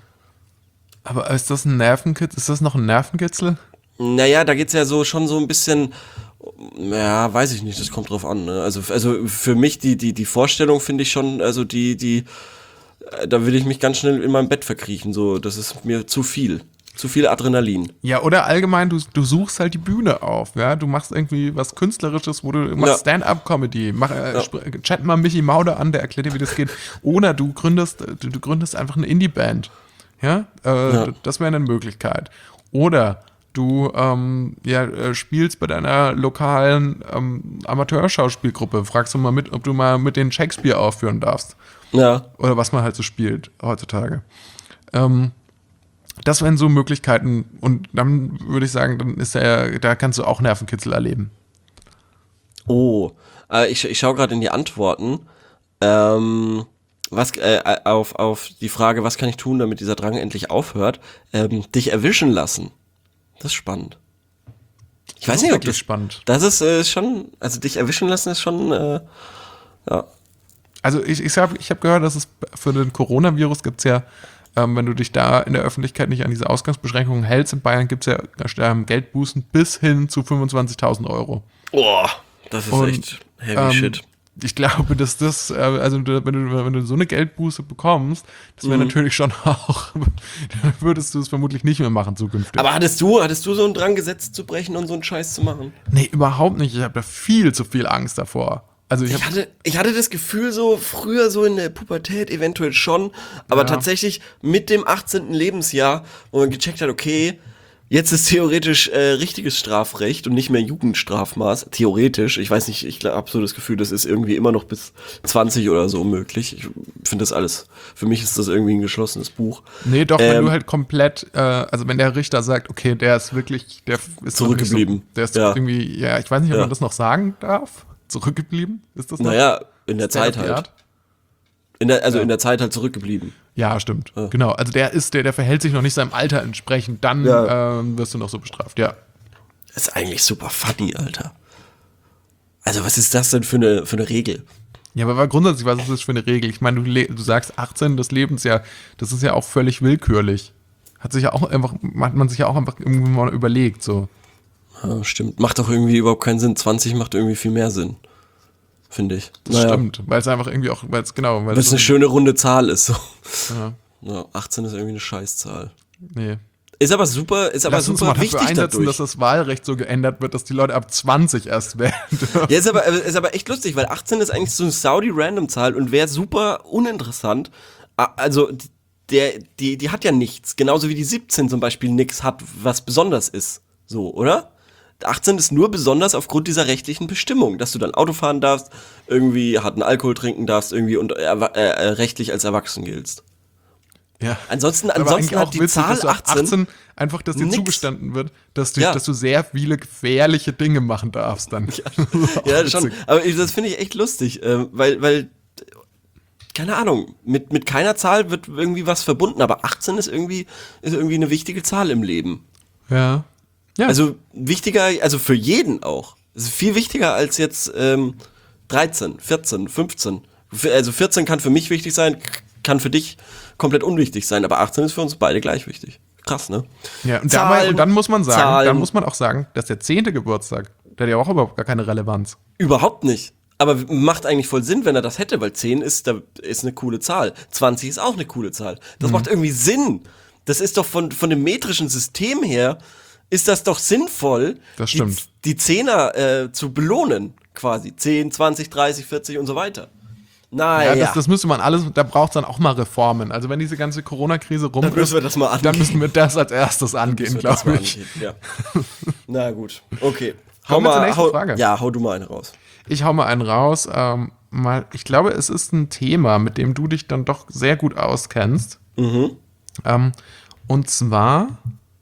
Aber ist das ein Nervenkitzel? Ist das noch ein Nervenkitzel? Naja, da geht's ja so schon so ein bisschen, ja, weiß ich nicht, das kommt drauf an. Ne? Also, also für mich die die die Vorstellung finde ich schon, also die die, da will ich mich ganz schnell in meinem Bett verkriechen. So, das ist mir zu viel. Zu viel Adrenalin. Ja, oder allgemein, du, du suchst halt die Bühne auf, ja, du machst irgendwie was Künstlerisches, wo du machst ja. Stand-up-Comedy, mach, äh, ja. chat mal Michi Mauder an, der erklärt dir, wie das geht. Oder du gründest, du, du gründest einfach eine Indie-Band, ja, äh, ja. das wäre eine Möglichkeit. Oder du ähm, ja, spielst bei deiner lokalen ähm, Amateurschauspielgruppe, fragst du mal mit, ob du mal mit den Shakespeare aufführen darfst. Ja. Oder was man halt so spielt heutzutage. Ähm, Das wären so Möglichkeiten und dann würde ich sagen, dann ist er, da kannst du auch Nervenkitzel erleben. Oh, äh, ich, ich schaue gerade in die Antworten. Ähm, was äh, auf, auf die Frage, was kann ich tun, damit dieser Drang endlich aufhört? Ähm, dich erwischen lassen. Das ist spannend. Ich das weiß nicht, ob das spannend. Das ist äh, schon, also dich erwischen lassen ist schon, äh, ja. Also ich, ich habe ich hab gehört, dass es für den Coronavirus gibt es ja, Ähm, wenn du dich da in der Öffentlichkeit nicht an diese Ausgangsbeschränkungen hältst, in Bayern gibt es ja ähm, Geldbußen bis hin zu fünfundzwanzigtausend Euro. Boah, das ist Und, echt heavy ähm, shit. Ich glaube, dass das, äh, also wenn du, wenn du so eine Geldbuße bekommst, das wäre mhm. natürlich schon auch, dann würdest du es vermutlich nicht mehr machen zukünftig. Aber hattest du, hattest du so einen Drang, Gesetze zu brechen und so einen Scheiß zu machen? Nee, überhaupt nicht. Ich habe da viel zu viel Angst davor. Also ich, ich, hatte, ich hatte das Gefühl so, früher so in der Pubertät eventuell schon, aber ja. tatsächlich mit dem achtzehnten Lebensjahr, wo man gecheckt hat, okay, jetzt ist theoretisch äh, richtiges Strafrecht und nicht mehr Jugendstrafmaß, theoretisch, ich weiß nicht, ich habe so das Gefühl, das ist irgendwie immer noch bis zwanzig oder so möglich. Ich finde das alles, für mich ist das irgendwie ein geschlossenes Buch. Nee, doch, ähm, wenn du halt komplett, äh, also wenn der Richter sagt, okay, der ist wirklich, der ist zurückgeblieben. So, der ist ja. irgendwie, ja, ich weiß nicht, ob ja. man das noch sagen darf. Zurückgeblieben? Ist das noch? Naja, in der Zeit halt. In der, also ja. in der Zeit halt zurückgeblieben. Ja, stimmt. Ja. Genau. Also der ist, der, der verhält sich noch nicht seinem Alter entsprechend, dann Ja. ähm, wirst du noch so bestraft, ja. Das ist eigentlich super funny, Alter. Also was ist das denn für eine, für eine Regel? Ja, aber grundsätzlich, was ist das für eine Regel? Ich meine, du, le- du sagst achtzehn des Lebens, ja, das ist ja auch völlig willkürlich. Hat sich ja auch einfach, hat man sich ja auch einfach irgendwie mal überlegt, so. Ja, stimmt. Macht doch irgendwie überhaupt keinen Sinn. zwanzig macht irgendwie viel mehr Sinn. Finde ich. Das Naja, stimmt, weil es einfach irgendwie auch, weil es genau, weil weil es eine schöne runde Zahl ist. So. ja, Ja, achtzehn ist irgendwie eine Scheißzahl. nee. Ist aber super, ist aber Lass uns super mal dafür wichtig einsetzen, dadurch. dass das Wahlrecht so geändert wird, dass die Leute ab zwanzig erst wählen dürfen. Ja, ist aber, ist aber echt lustig, weil achtzehn ist eigentlich so eine Saudi-Random-Zahl und wäre super uninteressant. A- Also, der, die, die hat ja nichts. Genauso wie die siebzehn zum Beispiel nichts hat, was besonders ist. So, oder? achtzehn ist nur besonders aufgrund dieser rechtlichen Bestimmung, dass du dann Auto fahren darfst, irgendwie harten Alkohol trinken darfst, irgendwie und äh, äh, rechtlich als erwachsen giltst. Ja. Ansonsten, Aber ansonsten eigentlich hat auch die witzig, Zahl dass du ab achtzehn, achtzehn einfach, dass dir nix. zugestanden wird, dass du, Ja. dass du sehr viele gefährliche Dinge machen darfst dann. Ja, Auch schon. witzig. Aber ich- das finde ich echt lustig, äh, weil, weil, keine Ahnung, mit, mit keiner Zahl wird irgendwie was verbunden, aber achtzehn ist irgendwie, ist irgendwie eine wichtige Zahl im Leben. Ja. Ja. Also wichtiger, also für jeden auch. Es ist viel wichtiger als jetzt ähm, dreizehn, vierzehn, fünfzehn. Für- Also vierzehn kann für mich wichtig sein, k- kann für dich komplett unwichtig sein, aber achtzehn ist für uns beide gleich wichtig. Krass, ne? ja, und, Zahlen, dabei, und dann muss man sagen, Zahlen. dann muss man auch sagen, dass der zehnte Geburtstag, der hat ja auch überhaupt gar keine Relevanz. Überhaupt nicht. Aber macht eigentlich voll Sinn, wenn er das hätte, weil zehn ist, da ist eine coole Zahl. zwanzig ist auch eine coole Zahl. Das macht irgendwie Sinn. Das ist doch von, von dem metrischen System her, ist das doch sinnvoll, Das stimmt. die, die Zehner äh, zu belohnen, quasi. zehn, zwanzig, dreißig, vierzig und so weiter. Naja, Ja, das, das müsste man alles, da braucht es dann auch mal Reformen. Also wenn diese ganze Corona-Krise rum dann ist, müssen wir das mal angehen. dann müssen wir das als erstes angehen, Müssen wir das glaube mal ich. angehen, Ja. Na gut, okay. Kommen wir zur nächsten hau, Frage. Ja, hau du mal eine raus. Ich hau mal einen raus. Ähm, mal, ich glaube, es ist ein Thema, mit dem du dich dann doch sehr gut auskennst. Mhm. Ähm, und zwar,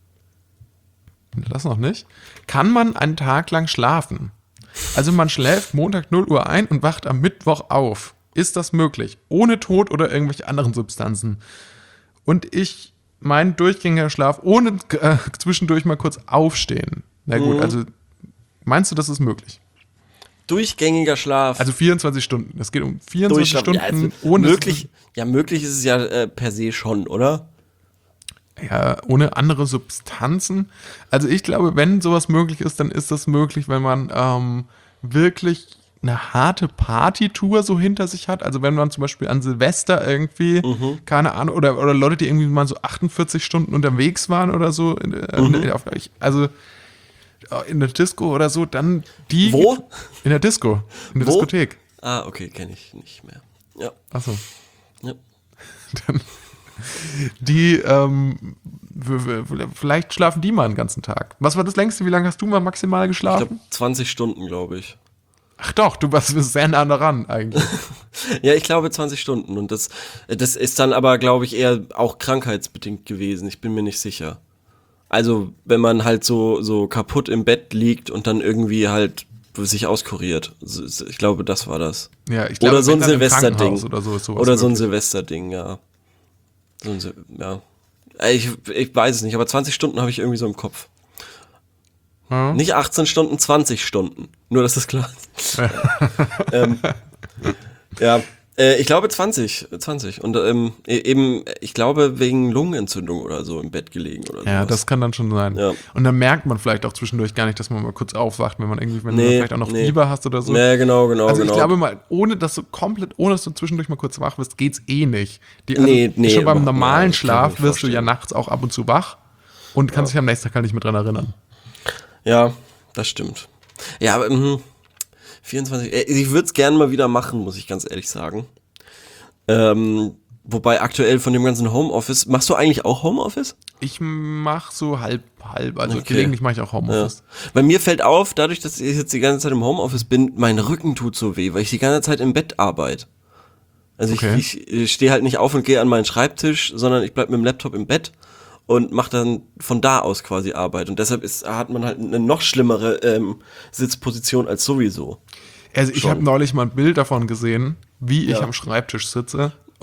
das noch nicht, kann man einen Tag lang schlafen? Also man schläft Montag null Uhr ein und wacht am Mittwoch auf. Ist das möglich? Ohne Tod oder irgendwelche anderen Substanzen? Und ich, mein durchgängiger Schlaf, ohne äh, zwischendurch mal kurz aufstehen. Na gut, Mhm. also meinst du, das ist möglich? Durchgängiger Schlaf. Also vierundzwanzig Stunden. Es geht um vierundzwanzig Durchschlafen. Stunden Ja, also ohne möglich, ja, möglich ist es ja äh, per se schon, oder? Ja, ohne andere Substanzen. Also ich glaube, wenn sowas möglich ist, dann ist das möglich, wenn man ähm, wirklich eine harte Partytour so hinter sich hat. Also wenn man zum Beispiel an Silvester irgendwie, Mhm. keine Ahnung, oder, oder Leute, die irgendwie mal so achtundvierzig Stunden unterwegs waren oder so, in, Mhm. in, auf, also in der Disco oder so, dann die... Wo? In der Disco, in der Wo? Diskothek. Ah, okay, kenne ich nicht mehr. Ja. Achso. ja. Dann, die, ähm, w- w- vielleicht schlafen die mal einen ganzen Tag. Was war das längste? Wie lange hast du mal maximal Ich geschlafen? glaube, zwanzig Stunden, glaube ich. Ach doch, du warst sehr nah daran eigentlich. Ja, ich glaube zwanzig Stunden. Und das, das ist dann aber, glaube ich, eher auch krankheitsbedingt gewesen. Ich bin mir nicht sicher. Also, wenn man halt so, so kaputt im Bett liegt und dann irgendwie halt sich auskuriert. So- Ich glaube, das war das. Ja, ich glaube, Oder so ein wenn dann im Silvesterding. Krankenhaus Oder so, ist sowas Oder so ein möglich. Silvesterding, ja. So ein Sil ja. Ich, ich weiß es nicht, aber zwanzig Stunden habe ich irgendwie so im Kopf. Ja. Nicht achtzehn Stunden, zwanzig Stunden. Nur, dass das klar ist. ähm, ja, äh, ich glaube zwanzig. zwanzig. Und ähm, e- eben, ich glaube, wegen Lungenentzündung oder so im Bett gelegen oder Ja, sowas. das kann dann schon sein. Ja. Und dann merkt man vielleicht auch zwischendurch gar nicht, dass man mal kurz aufwacht, wenn man irgendwie, wenn du Nee, vielleicht auch noch nee. Fieber hast oder so. Ja, genau, genau, Also ich genau. glaube mal, ohne dass du komplett, ohne dass du zwischendurch mal kurz wach wirst, geht's eh nicht. Die, also Nee, nee, schon beim überhaupt normalen nicht. Ja, das kann ich Schlaf mir wirst du ja vorstellen. nachts auch ab und zu wach und kannst dich am nächsten Tag halt nicht mehr dran erinnern. Ja, das stimmt. Ja, aber mhm, vierundzwanzig, äh, ich würde es gerne mal wieder machen, muss ich ganz ehrlich sagen. Ähm, wobei aktuell von dem ganzen Homeoffice, machst du eigentlich auch Homeoffice? Ich mach so halb, halb. Also Okay. gelegentlich mache ich auch Ja. Homeoffice. Bei mir fällt auf, dadurch, dass ich jetzt die ganze Zeit im Homeoffice bin, mein Rücken tut so weh, weil ich die ganze Zeit im Bett arbeite. Also Okay. ich, ich stehe halt nicht auf und gehe an meinen Schreibtisch, sondern ich bleib mit dem Laptop im Bett und mache dann von da aus quasi Arbeit. Und deshalb ist, hat man halt eine noch schlimmere ähm, Sitzposition als sowieso. Also ich Schon. habe neulich mal ein Bild davon gesehen, wie ich Ja. am Schreibtisch sitze.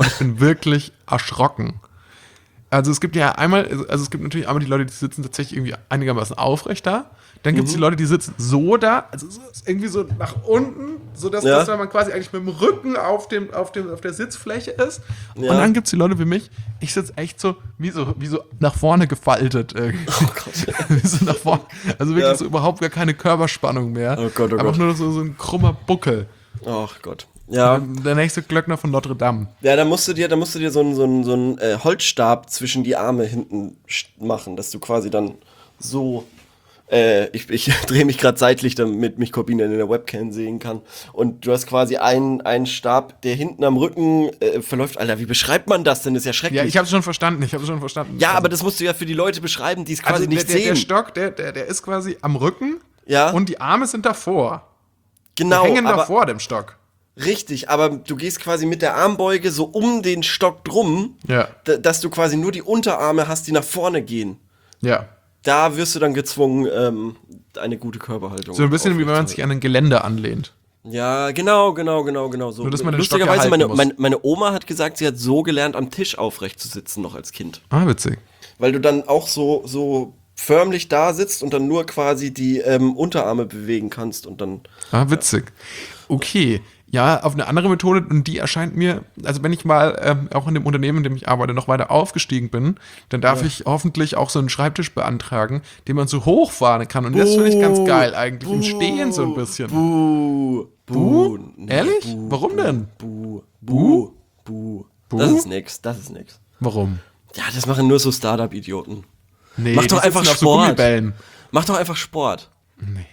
und ich bin wirklich erschrocken. Also es gibt ja einmal, also es gibt natürlich einmal die Leute, die sitzen tatsächlich irgendwie einigermaßen aufrecht da. Dann gibt es mhm. die Leute, die sitzen so da, also so irgendwie so nach unten, sodass ja. dass man quasi eigentlich mit dem Rücken auf, dem, auf, dem, auf der Sitzfläche ist. Ja. Und dann gibt es die Leute wie mich, ich sitze echt so wie, so, wie so nach vorne gefaltet. Irgendwie. Oh Gott. wie so nach vorne. Also wirklich ja. so überhaupt gar keine Körperspannung mehr. Oh Gott, oh Einfach Gott. nur so, so ein krummer Buckel. Ach Gott. Ja. Der nächste Glöckner von Notre Dame. Ja, da musst du dir, da musst du dir so einen so einen, so einen, äh, Holzstab zwischen die Arme hinten machen, dass du quasi dann so, äh, ich, ich drehe mich gerade seitlich, damit mich Corbina in der Webcam sehen kann. Und du hast quasi einen, einen Stab, der hinten am Rücken äh, verläuft. Alter, wie beschreibt man das denn? Das ist ja schrecklich. Ja, ich habe schon verstanden, ich habe schon verstanden. Ja, also, aber das musst du ja für die Leute beschreiben, die es quasi also nicht der, sehen. Der Stock, der, der, der ist quasi am Rücken ja. und die Arme sind davor. Genau. Die hängen aber davor dem Stock. Richtig, aber du gehst quasi mit der Armbeuge so um den Stock drum, ja. d- dass du quasi nur die Unterarme hast, die nach vorne gehen. Ja. Da wirst du dann gezwungen, ähm, eine gute Körperhaltung. So ein bisschen wie wenn man sich an ein Gelände anlehnt. Ja, genau, genau, genau, genau so. Nur, dass man den Lustigerweise, Stock meine, muss. meine, meine Oma hat gesagt, sie hat so gelernt, am Tisch aufrecht zu sitzen, noch als Kind. Ah, witzig. Weil du dann auch so, so förmlich da sitzt und dann nur quasi die ähm, Unterarme bewegen kannst und dann. Ah, witzig. Ja. Okay. Ja, auf eine andere Methode, und die erscheint mir, also wenn ich mal ähm, auch in dem Unternehmen, in dem ich arbeite, noch weiter aufgestiegen bin, dann darf ja. ich hoffentlich auch so einen Schreibtisch beantragen, den man so hochfahren kann. Und Buh, das finde ich ganz geil eigentlich, Buh, im Stehen so ein bisschen. Buh, Buh? Nee, Ehrlich? Buh, Warum denn? Buh, Buh, Buh. Buh. Das ist nix, das ist nix. Warum? Ja, das machen nur so Startup-Idioten. Nee, Mach doch einfach Sport. So Gummibällen. Mach doch einfach Sport. Nee.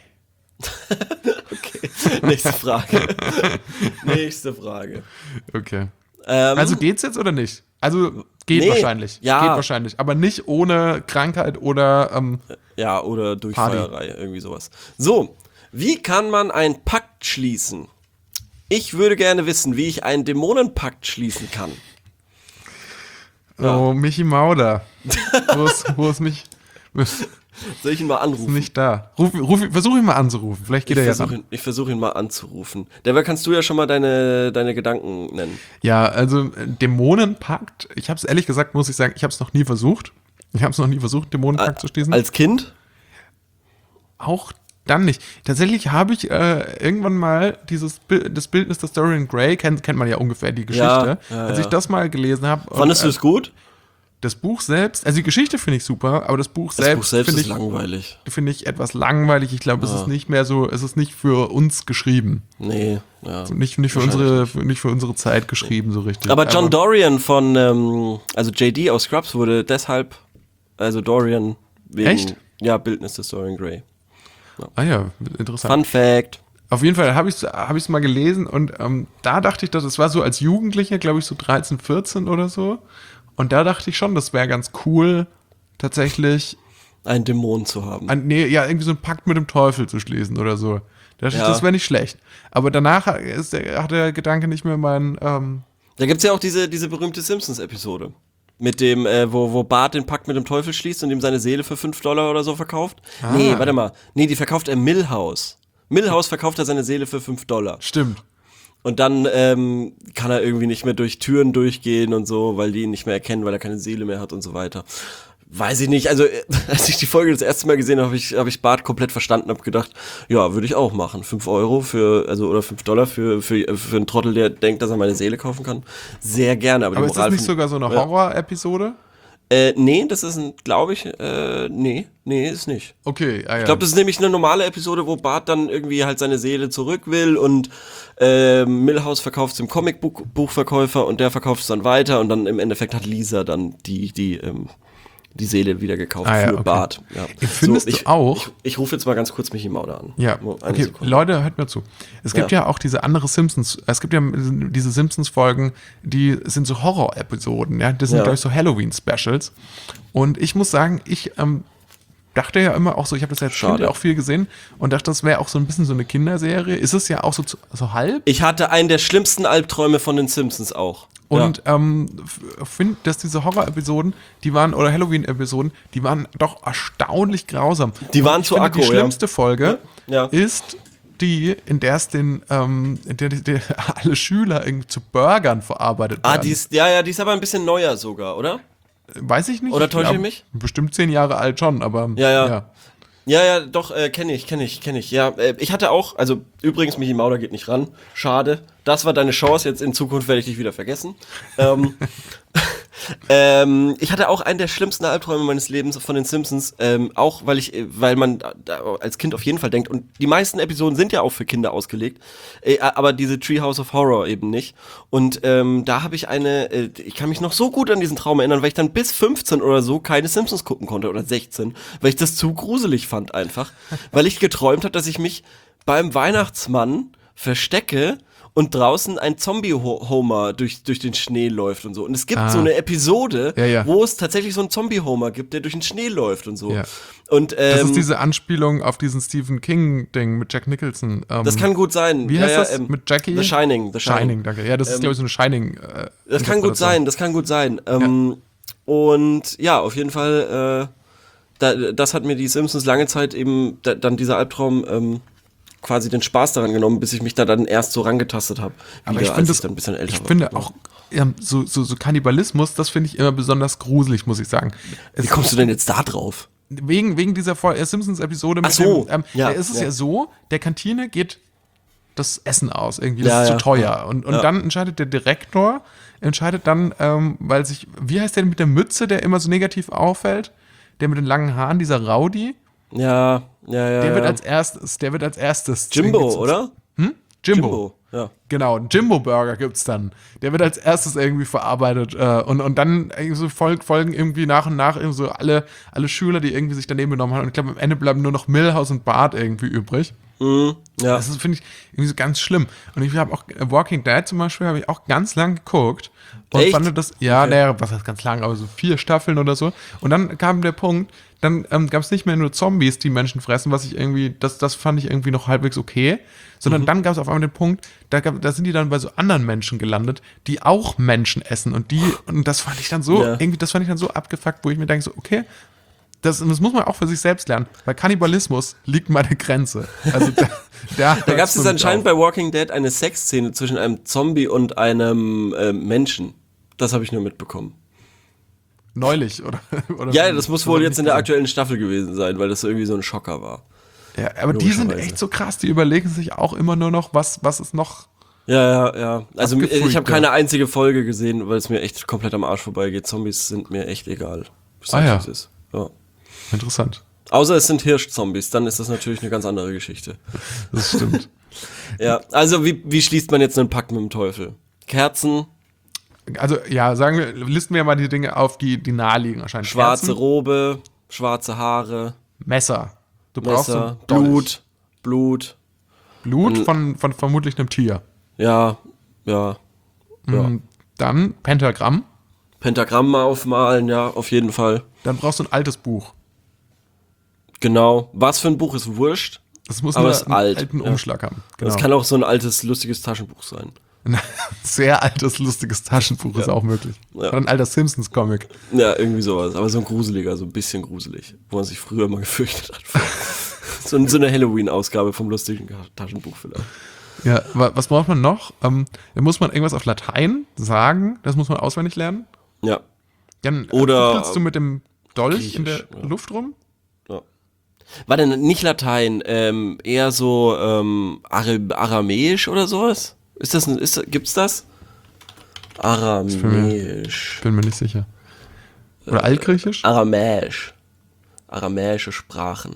Okay, nächste Frage. Nächste Frage. Okay. Ähm, also geht's jetzt oder nicht? Also geht nee, wahrscheinlich. Ja. Geht wahrscheinlich. Aber nicht ohne Krankheit oder ähm, ja, oder Durchfallerei, irgendwie sowas. So, wie kann man einen Pakt schließen? Ich würde gerne wissen, wie ich einen Dämonenpakt schließen kann. Ja. Oh, Michi Mauder. wo, ist, wo ist mich... Soll ich ihn mal anrufen? Ist nicht da. Ruf, ruf, versuch ihn mal anzurufen. Vielleicht geht ich er ja ran. Ihn, ich versuche ihn mal anzurufen. Dabei kannst du ja schon mal deine, deine Gedanken nennen. Ja, also Dämonenpakt. Ich habe es ehrlich gesagt, muss ich sagen, ich habe es noch nie versucht. Ich habe es noch nie versucht, Dämonenpakt A- zu schließen. Als Kind? Auch dann nicht. Tatsächlich habe ich äh, irgendwann mal dieses Bild, das Bildnis der Dorian Gray, kennt, kennt man ja ungefähr die Geschichte. Ja, ja, als ich ja. das mal gelesen habe. Fandest du es gut? Das Buch selbst, also die Geschichte finde ich super, aber das Buch das selbst, Buch selbst finde ist ich, langweilig. Finde ich etwas langweilig. Ich glaube, ja. es ist nicht mehr so, es ist nicht für uns geschrieben. Nee, ja. Also nicht, nicht, für unsere, nicht. nicht für unsere Zeit geschrieben, so richtig. Aber John aber, Dorian von, ähm, also J D aus Scrubs wurde deshalb, also Dorian wegen, echt? Ja, Bildnis des Dorian Gray. Ja. Ah ja, interessant. Fun Fact. Auf jeden Fall habe ich es hab ich's mal gelesen und ähm, da dachte ich, dass es war so als Jugendlicher, glaube ich, so dreizehn, vierzehn oder so. Und da dachte ich schon, das wäre ganz cool, tatsächlich einen Dämon zu haben. Ein, nee, ja, irgendwie so einen Pakt mit dem Teufel zu schließen oder so. Da dachte ja. ich, das wäre nicht schlecht. Aber danach ist der, hat der Gedanke nicht mehr mein... Ähm da gibt's ja auch diese, diese berühmte Simpsons-Episode. Mit dem, äh, wo, wo Bart den Pakt mit dem Teufel schließt und ihm seine Seele für fünf Dollar oder so verkauft. Ah. Nee, warte mal. Nee, die verkauft er Milhouse. Milhouse verkauft er seine Seele für fünf Dollar. Stimmt. Und dann ähm, kann er irgendwie nicht mehr durch Türen durchgehen und so, weil die ihn nicht mehr erkennen, weil er keine Seele mehr hat und so weiter. Weiß ich nicht. Also, als ich die Folge das erste Mal gesehen habe, habe ich, hab ich Bart komplett verstanden, habe gedacht, ja, würde ich auch machen. Fünf Euro für, also oder fünf Dollar für, für, für einen Trottel, der denkt, dass er meine Seele kaufen kann. Sehr gerne. Aber, aber die ist Moral das nicht von, sogar so eine Horror-Episode? Äh, nee, das ist ein, glaube ich, äh, nee, nee, ist nicht. Okay, ah ja. Ich glaube, das ist nämlich eine normale Episode, wo Bart dann irgendwie halt seine Seele zurück will und äh, Milhouse verkauft es dem Comicbuchverkäufer und der verkauft es dann weiter und dann im Endeffekt hat Lisa dann die, die, ähm, die Seele wieder gekauft ah, ja, für okay. Bart. Ja. Findest so, ich, du auch? Ich, ich rufe jetzt mal ganz kurz Michi Mauder an. Ja, okay, Sekunde. Leute, hört mir zu. Es gibt ja. ja auch diese andere Simpsons, es gibt ja diese Simpsons-Folgen, die sind so Horror-Episoden, ja, das sind, ja. glaube ich, so Halloween-Specials. Und ich muss sagen, ich ähm, dachte ja immer auch so, ich habe das als Kind ja auch viel gesehen und dachte, das wäre auch so ein bisschen so eine Kinderserie. Ist es ja auch so, so halb? Ich hatte einen der schlimmsten Albträume von den Simpsons auch. Und ja. ähm, finde, dass diese Horror-Episoden, die waren, oder Halloween-Episoden, die waren doch erstaunlich grausam. Die waren und ich zu finde, aggro, die schlimmste ja. Folge ja. ist die, in der es den, ähm, in der, der alle Schüler irgendwie zu Burgern verarbeitet Ah, werden. die ist, ja, ja, die ist aber ein bisschen neuer sogar, oder? Weiß ich nicht. Oder täusche ich glaub, mich? Bestimmt zehn Jahre alt schon, aber Ja, ja. ja. Ja, ja, doch, äh, kenne ich, kenne ich, kenne ich. Ja, äh, ich hatte auch, also übrigens, Michi Mauder geht nicht ran. Schade. Das war deine Chance, jetzt in Zukunft werde ich dich wieder vergessen. ähm, ähm, ich hatte auch einen der schlimmsten Albträume meines Lebens von den Simpsons, ähm, auch weil ich, weil man da als Kind auf jeden Fall denkt, und die meisten Episoden sind ja auch für Kinder ausgelegt, äh, aber diese Treehouse of Horror eben nicht. Und ähm, da habe ich eine, äh, ich kann mich noch so gut an diesen Traum erinnern, weil ich dann bis fünfzehn oder so keine Simpsons gucken konnte, oder sechzehn, weil ich das zu gruselig fand einfach, weil ich geträumt habe, dass ich mich beim Weihnachtsmann verstecke und draußen ein Zombie-Homer durch, durch den Schnee läuft und so. Und es gibt Ah. so eine Episode, Ja, ja. wo es tatsächlich so einen Zombie-Homer gibt, der durch den Schnee läuft und so. Ja. Und, ähm, Das ist diese Anspielung auf diesen Stephen King-Ding mit Jack Nicholson. Ähm, das kann gut sein. Wie Ja, heißt ja, das? ähm, Mit Jackie? The Shining. The Shining. Shining, danke. Ja, das ist, Ähm, glaube ich, so eine Shining. Äh, Das kann gut sein, das kann gut sein. Ähm, Und ja, auf jeden Fall, äh, da, das hat mir die Simpsons lange Zeit eben, da, dann dieser Albtraum, ähm, quasi den Spaß daran genommen, bis ich mich da dann erst so rangetastet habe. Aber ich finde, dann ein bisschen älter ich war. finde auch ja, so, so, so Kannibalismus, das finde ich immer besonders gruselig, muss ich sagen. Es Wie kommst du denn jetzt da drauf? Wegen, wegen dieser Vol- äh, Simpsons-Episode mit Ach so, dem, ähm, ja, da ist es ja. ja so, der Kantine geht das Essen aus, irgendwie, Ja, das ist ja, zu teuer. ja. Und, und Ja. dann entscheidet der Direktor, entscheidet dann, ähm, weil sich, wie heißt der mit der Mütze, der immer so negativ auffällt? Der mit den langen Haaren, dieser Rowdy, Ja, ja, ja. der ja. wird als erstes, der wird als erstes. Jimbo, irgendwie zu- oder? Hm? Jimbo. Ja. Genau, einen Jimbo-Burger gibt's dann. Der wird als erstes irgendwie verarbeitet. Äh, und, und dann irgendwie so folg, folgen irgendwie nach und nach irgendwie so alle, alle Schüler, die irgendwie sich daneben genommen haben. Und ich glaube, am Ende bleiben nur noch Milhouse und Bart irgendwie übrig. Mhm, ja. Das ist, finde ich, irgendwie so ganz schlimm. Und ich habe auch äh, Walking Dead zum Beispiel, habe ich auch ganz lang geguckt. Und Echt? fand das, ja, Okay. naja, was heißt ganz lang, aber so vier Staffeln oder so. Und dann kam der Punkt, dann ähm, gab es nicht mehr nur Zombies, die Menschen fressen, was ich irgendwie, das, das fand ich irgendwie noch halbwegs okay, sondern Mhm. dann gab es auf einmal den Punkt, da, gab, da sind die dann bei so anderen Menschen gelandet, die auch Menschen essen. Und die, und das fand ich dann so, Ja. irgendwie, das fand ich dann so abgefuckt, wo ich mir denke, so, okay, das, das muss man auch für sich selbst lernen. Bei Kannibalismus liegt meine Grenze. Also da, da, Da gab es anscheinend bei Walking Dead eine Sexszene zwischen einem Zombie und einem äh, Menschen. Das habe ich nur mitbekommen. neulich, oder? oder Ja, das muss wohl hab ich jetzt in der gesehen. aktuellen Staffel gewesen sein, weil das irgendwie so ein Schocker war. Ja, aber die sind Logischerweise. echt so krass, die überlegen sich auch immer nur noch, was, was ist noch. Ja, ja, ja. Also Abgefreakt, ich habe ja. keine einzige Folge gesehen, weil es mir echt komplett am Arsch vorbeigeht. Zombies sind mir echt egal. Ich Ah, sag, ja. wie es ist. Ja. Interessant. Außer es sind Hirschzombies, dann ist das natürlich eine ganz andere Geschichte. Das stimmt. Ja, also wie, wie schließt man jetzt einen Pakt mit dem Teufel? Kerzen, Also, ja, sagen wir, listen wir mal die Dinge auf, die, die naheliegen wahrscheinlich. schwarze Kerzen, Robe, schwarze Haare, Messer. Du brauchst so Messer, ein Dolch. Blut, Blut. Blut von, von vermutlich einem Tier. Ja, ja. ja. Mm, Dann Pentagramm. Pentagramm aufmalen, ja, auf jeden Fall. Dann brauchst du ein altes Buch. Genau. Was für ein Buch ist wurscht? Das muss Aber nur ist einen alt, alten ja. Umschlag haben. Genau. Das kann auch so ein altes, lustiges Taschenbuch sein. Ein sehr altes, lustiges Taschenbuch ist auch möglich. Ja. Oder ein alter Simpsons-Comic. Ja, irgendwie sowas. Aber so ein gruseliger, so ein bisschen gruselig. Wo man sich früher mal gefürchtet hat. so, so eine Halloween-Ausgabe vom lustigen Taschenbuch vielleicht. Ja, wa- was braucht man noch? Ähm, da muss man irgendwas auf Latein sagen. Das muss man auswendig lernen. Ja. Dann äh, Oder, fuchtelst du mit dem Dolch in der Griechisch, ja. Luft rum. ja. War denn nicht Latein, ähm, eher so ähm, Ara- Aramäisch oder sowas? Ist das, ein- ist, gibt's das? Aramäisch. Bin mir nicht sicher. Oder Altgriechisch? Aramäisch. Aramäische Sprachen.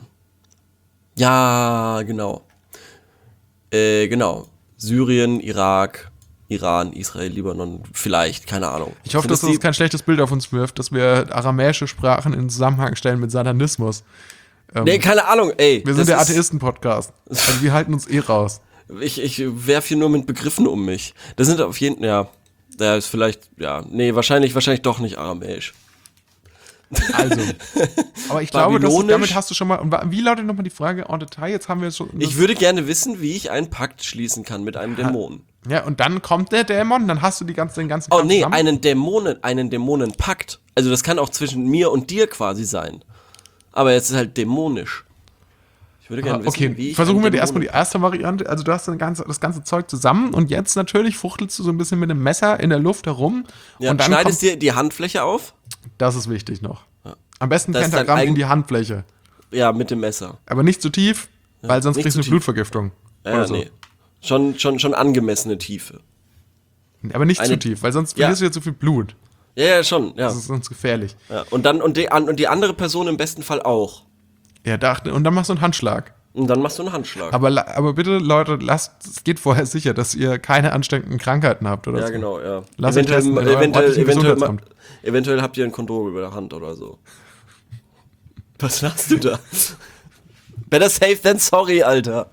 Ja, genau. Äh, genau. Syrien, Irak, Iran, Israel, Libanon, vielleicht, keine Ahnung. Ich hoffe, Sind dass das die- kein schlechtes Bild auf uns wirft, dass wir aramäische Sprachen in Zusammenhang stellen mit Satanismus. Ähm, Nee, keine Ahnung, ey. wir sind der das ist- Atheisten-Podcast. Also wir halten uns eh raus. Ich, ich werf hier nur mit Begriffen um mich. Das sind auf jeden Fall, ja, da ist vielleicht, ja, nee, wahrscheinlich, wahrscheinlich doch nicht aramäisch. Also. Aber ich glaube, dass, Babylonisch? damit hast du schon mal. Und wa- wie lautet nochmal die Frage en Detail? Jetzt haben wir schon. Ich würde gerne wissen, wie ich einen Pakt schließen kann mit einem Dämonen. Ja, und dann kommt der Dämon, dann hast du die ganze, den ganzen Oh Kram nee, zusammen. einen Dämonen, einen Dämonenpakt. Also das kann auch zwischen mir und dir quasi sein. Aber jetzt ist halt dämonisch. Ich würde gerne Ah, wissen, okay, wie ich versuchen an wir die Dämonen- erstmal die erste Variante. Also du hast dann ganze, das ganze Zeug zusammen und jetzt natürlich fuchtelst du so ein bisschen mit dem Messer in der Luft herum. Ja, und dann schneidest kommt, dir die Handfläche auf. das ist wichtig noch. Am besten Das ist dein Pentagramm in eigen- die Handfläche. Ja, mit dem Messer. Aber nicht zu tief, weil sonst nicht kriegst zu du eine tief. Blutvergiftung. Ja, oder so. nee. Schon, schon, schon angemessene Tiefe. Aber nicht Eine- zu tief, weil sonst Ja. verlierst du ja zu viel Blut. Ja, ja, schon, ja. Das ist sonst gefährlich. ja. Und dann, und die, an- und die andere Person im besten Fall auch. Ja, dachte, und dann machst du einen Handschlag. Und dann machst du einen Handschlag. Aber, la- aber bitte, Leute, lasst, es geht vorher sicher, dass ihr keine ansteckenden Krankheiten habt oder ja, so. genau, ja. Lass euch testen in eurem eventuell, örtlichen eventuell, Gesundheitsamt. eventuell habt ihr ein Kondom über der Hand oder so. Was machst du da? Better safe than sorry, Alter.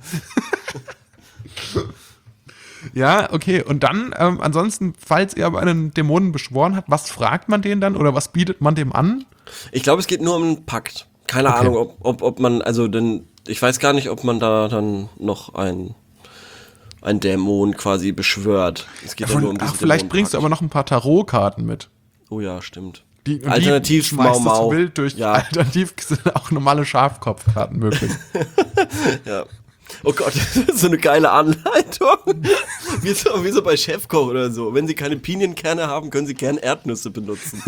Ja, okay. Und dann, ähm, ansonsten, falls ihr aber einen Dämonen beschworen habt, was fragt man den dann oder was bietet man dem an? Ich glaube, es geht nur um einen Pakt. Keine Okay. Ahnung, ob, ob, ob man, also denn, ich weiß gar nicht, ob man da dann noch ein, ein Dämon quasi beschwört. Es geht ja, Von, nur um ach, diesen vielleicht bringst du aber Dämonenpakt. noch ein paar Tarotkarten mit. Oh ja, stimmt. Die, und Alternativ die schmeißt Mau Mau. das wild durch. Ja. Alternativ sind auch normale Schafkopfkarten möglich. Ja. Oh Gott, das ist so eine geile Anleitung. Wie so, wie so bei Chefkoch oder so. Wenn Sie keine Pinienkerne haben, können Sie gerne Erdnüsse benutzen.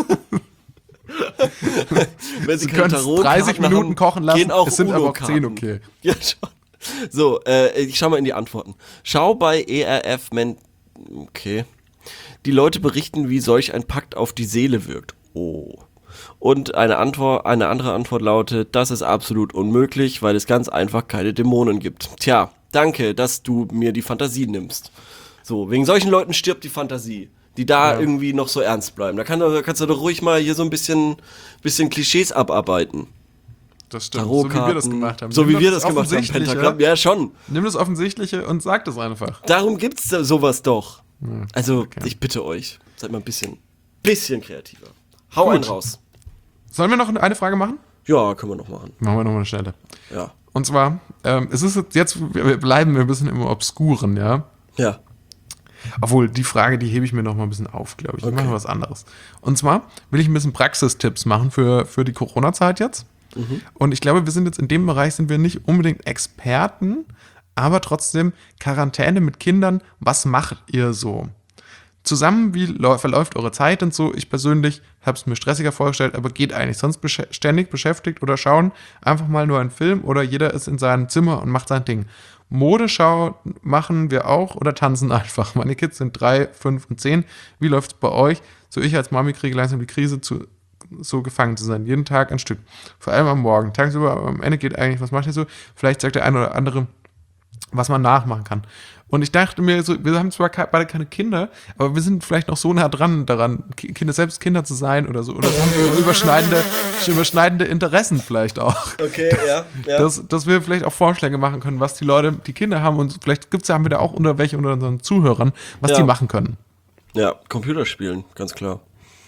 Wenn Sie, Sie keine können es Tarotkarten dreißig Minuten haben, kochen lassen, gehen auch es sind aber auch Uno-Karten. zehn okay. Ja, schon. So, äh, ich schau mal in die Antworten. Schau bei E R F, Men okay. Die Leute berichten, wie solch ein Pakt auf die Seele wirkt. Oh. Und eine Antwort, eine andere Antwort lautet, das ist absolut unmöglich, weil es ganz einfach keine Dämonen gibt. Tja, danke, dass du mir die Fantasie nimmst. So, wegen solchen Leuten stirbt die Fantasie, die da Ja. irgendwie noch so ernst bleiben. Da kann, da kannst du doch ruhig mal hier so ein bisschen, bisschen Klischees abarbeiten. Das stimmt, so wie wir das Tarotkarten, gemacht haben. So Nimm wie wir das gemacht haben, Offensichtliche, Pentagramm. Ja, schon. Nimm das Offensichtliche und sag das einfach. Darum gibt's da sowas doch. Also, okay. ich bitte euch, seid mal ein bisschen, bisschen kreativer. Hau Gut. einen raus. Sollen wir noch eine Frage machen? Ja, können wir noch machen. Machen wir noch mal eine schnelle. Ja. Und zwar, ähm, es ist jetzt, jetzt, wir bleiben wir ein bisschen im Obskuren, ja. Ja. Obwohl, die Frage, die hebe ich mir noch mal ein bisschen auf, glaube ich. Ich Okay. mache was anderes. Und zwar will ich ein bisschen Praxistipps machen für, für die Corona-Zeit jetzt. Und ich glaube, wir sind jetzt in dem Bereich, sind wir nicht unbedingt Experten, aber trotzdem Quarantäne mit Kindern. Was macht ihr so? Zusammen, wie läu- verläuft eure Zeit und so? Ich persönlich habe es mir stressiger vorgestellt, aber geht eigentlich. Sonst besch- ständig beschäftigt oder schauen einfach mal nur einen Film oder jeder ist in seinem Zimmer und macht sein Ding. Modeschau machen wir auch oder tanzen einfach. Meine Kids sind drei, fünf und zehn. Wie läuft's bei euch? So, ich als Mami kriege langsam die Krise, zu, so gefangen zu sein. Jeden Tag ein Stück. Vor allem am Morgen. Tagsüber, aber am Ende geht eigentlich, was macht ihr so? Vielleicht sagt der eine oder andere, was man nachmachen kann. Und ich dachte mir so, wir haben zwar ke- beide keine Kinder, aber wir sind vielleicht noch so nah dran daran, Ki- Kinder, selbst Kinder zu sein oder so. Oder haben wir überschneidende, überschneidende Interessen vielleicht auch. Okay, ja. ja. Dass, dass wir vielleicht auch Vorschläge machen können, was die Leute, die Kinder haben und vielleicht gibt es ja haben wir da auch unter welche unter unseren Zuhörern, was Ja. die machen können. ja, Computerspielen, ganz klar.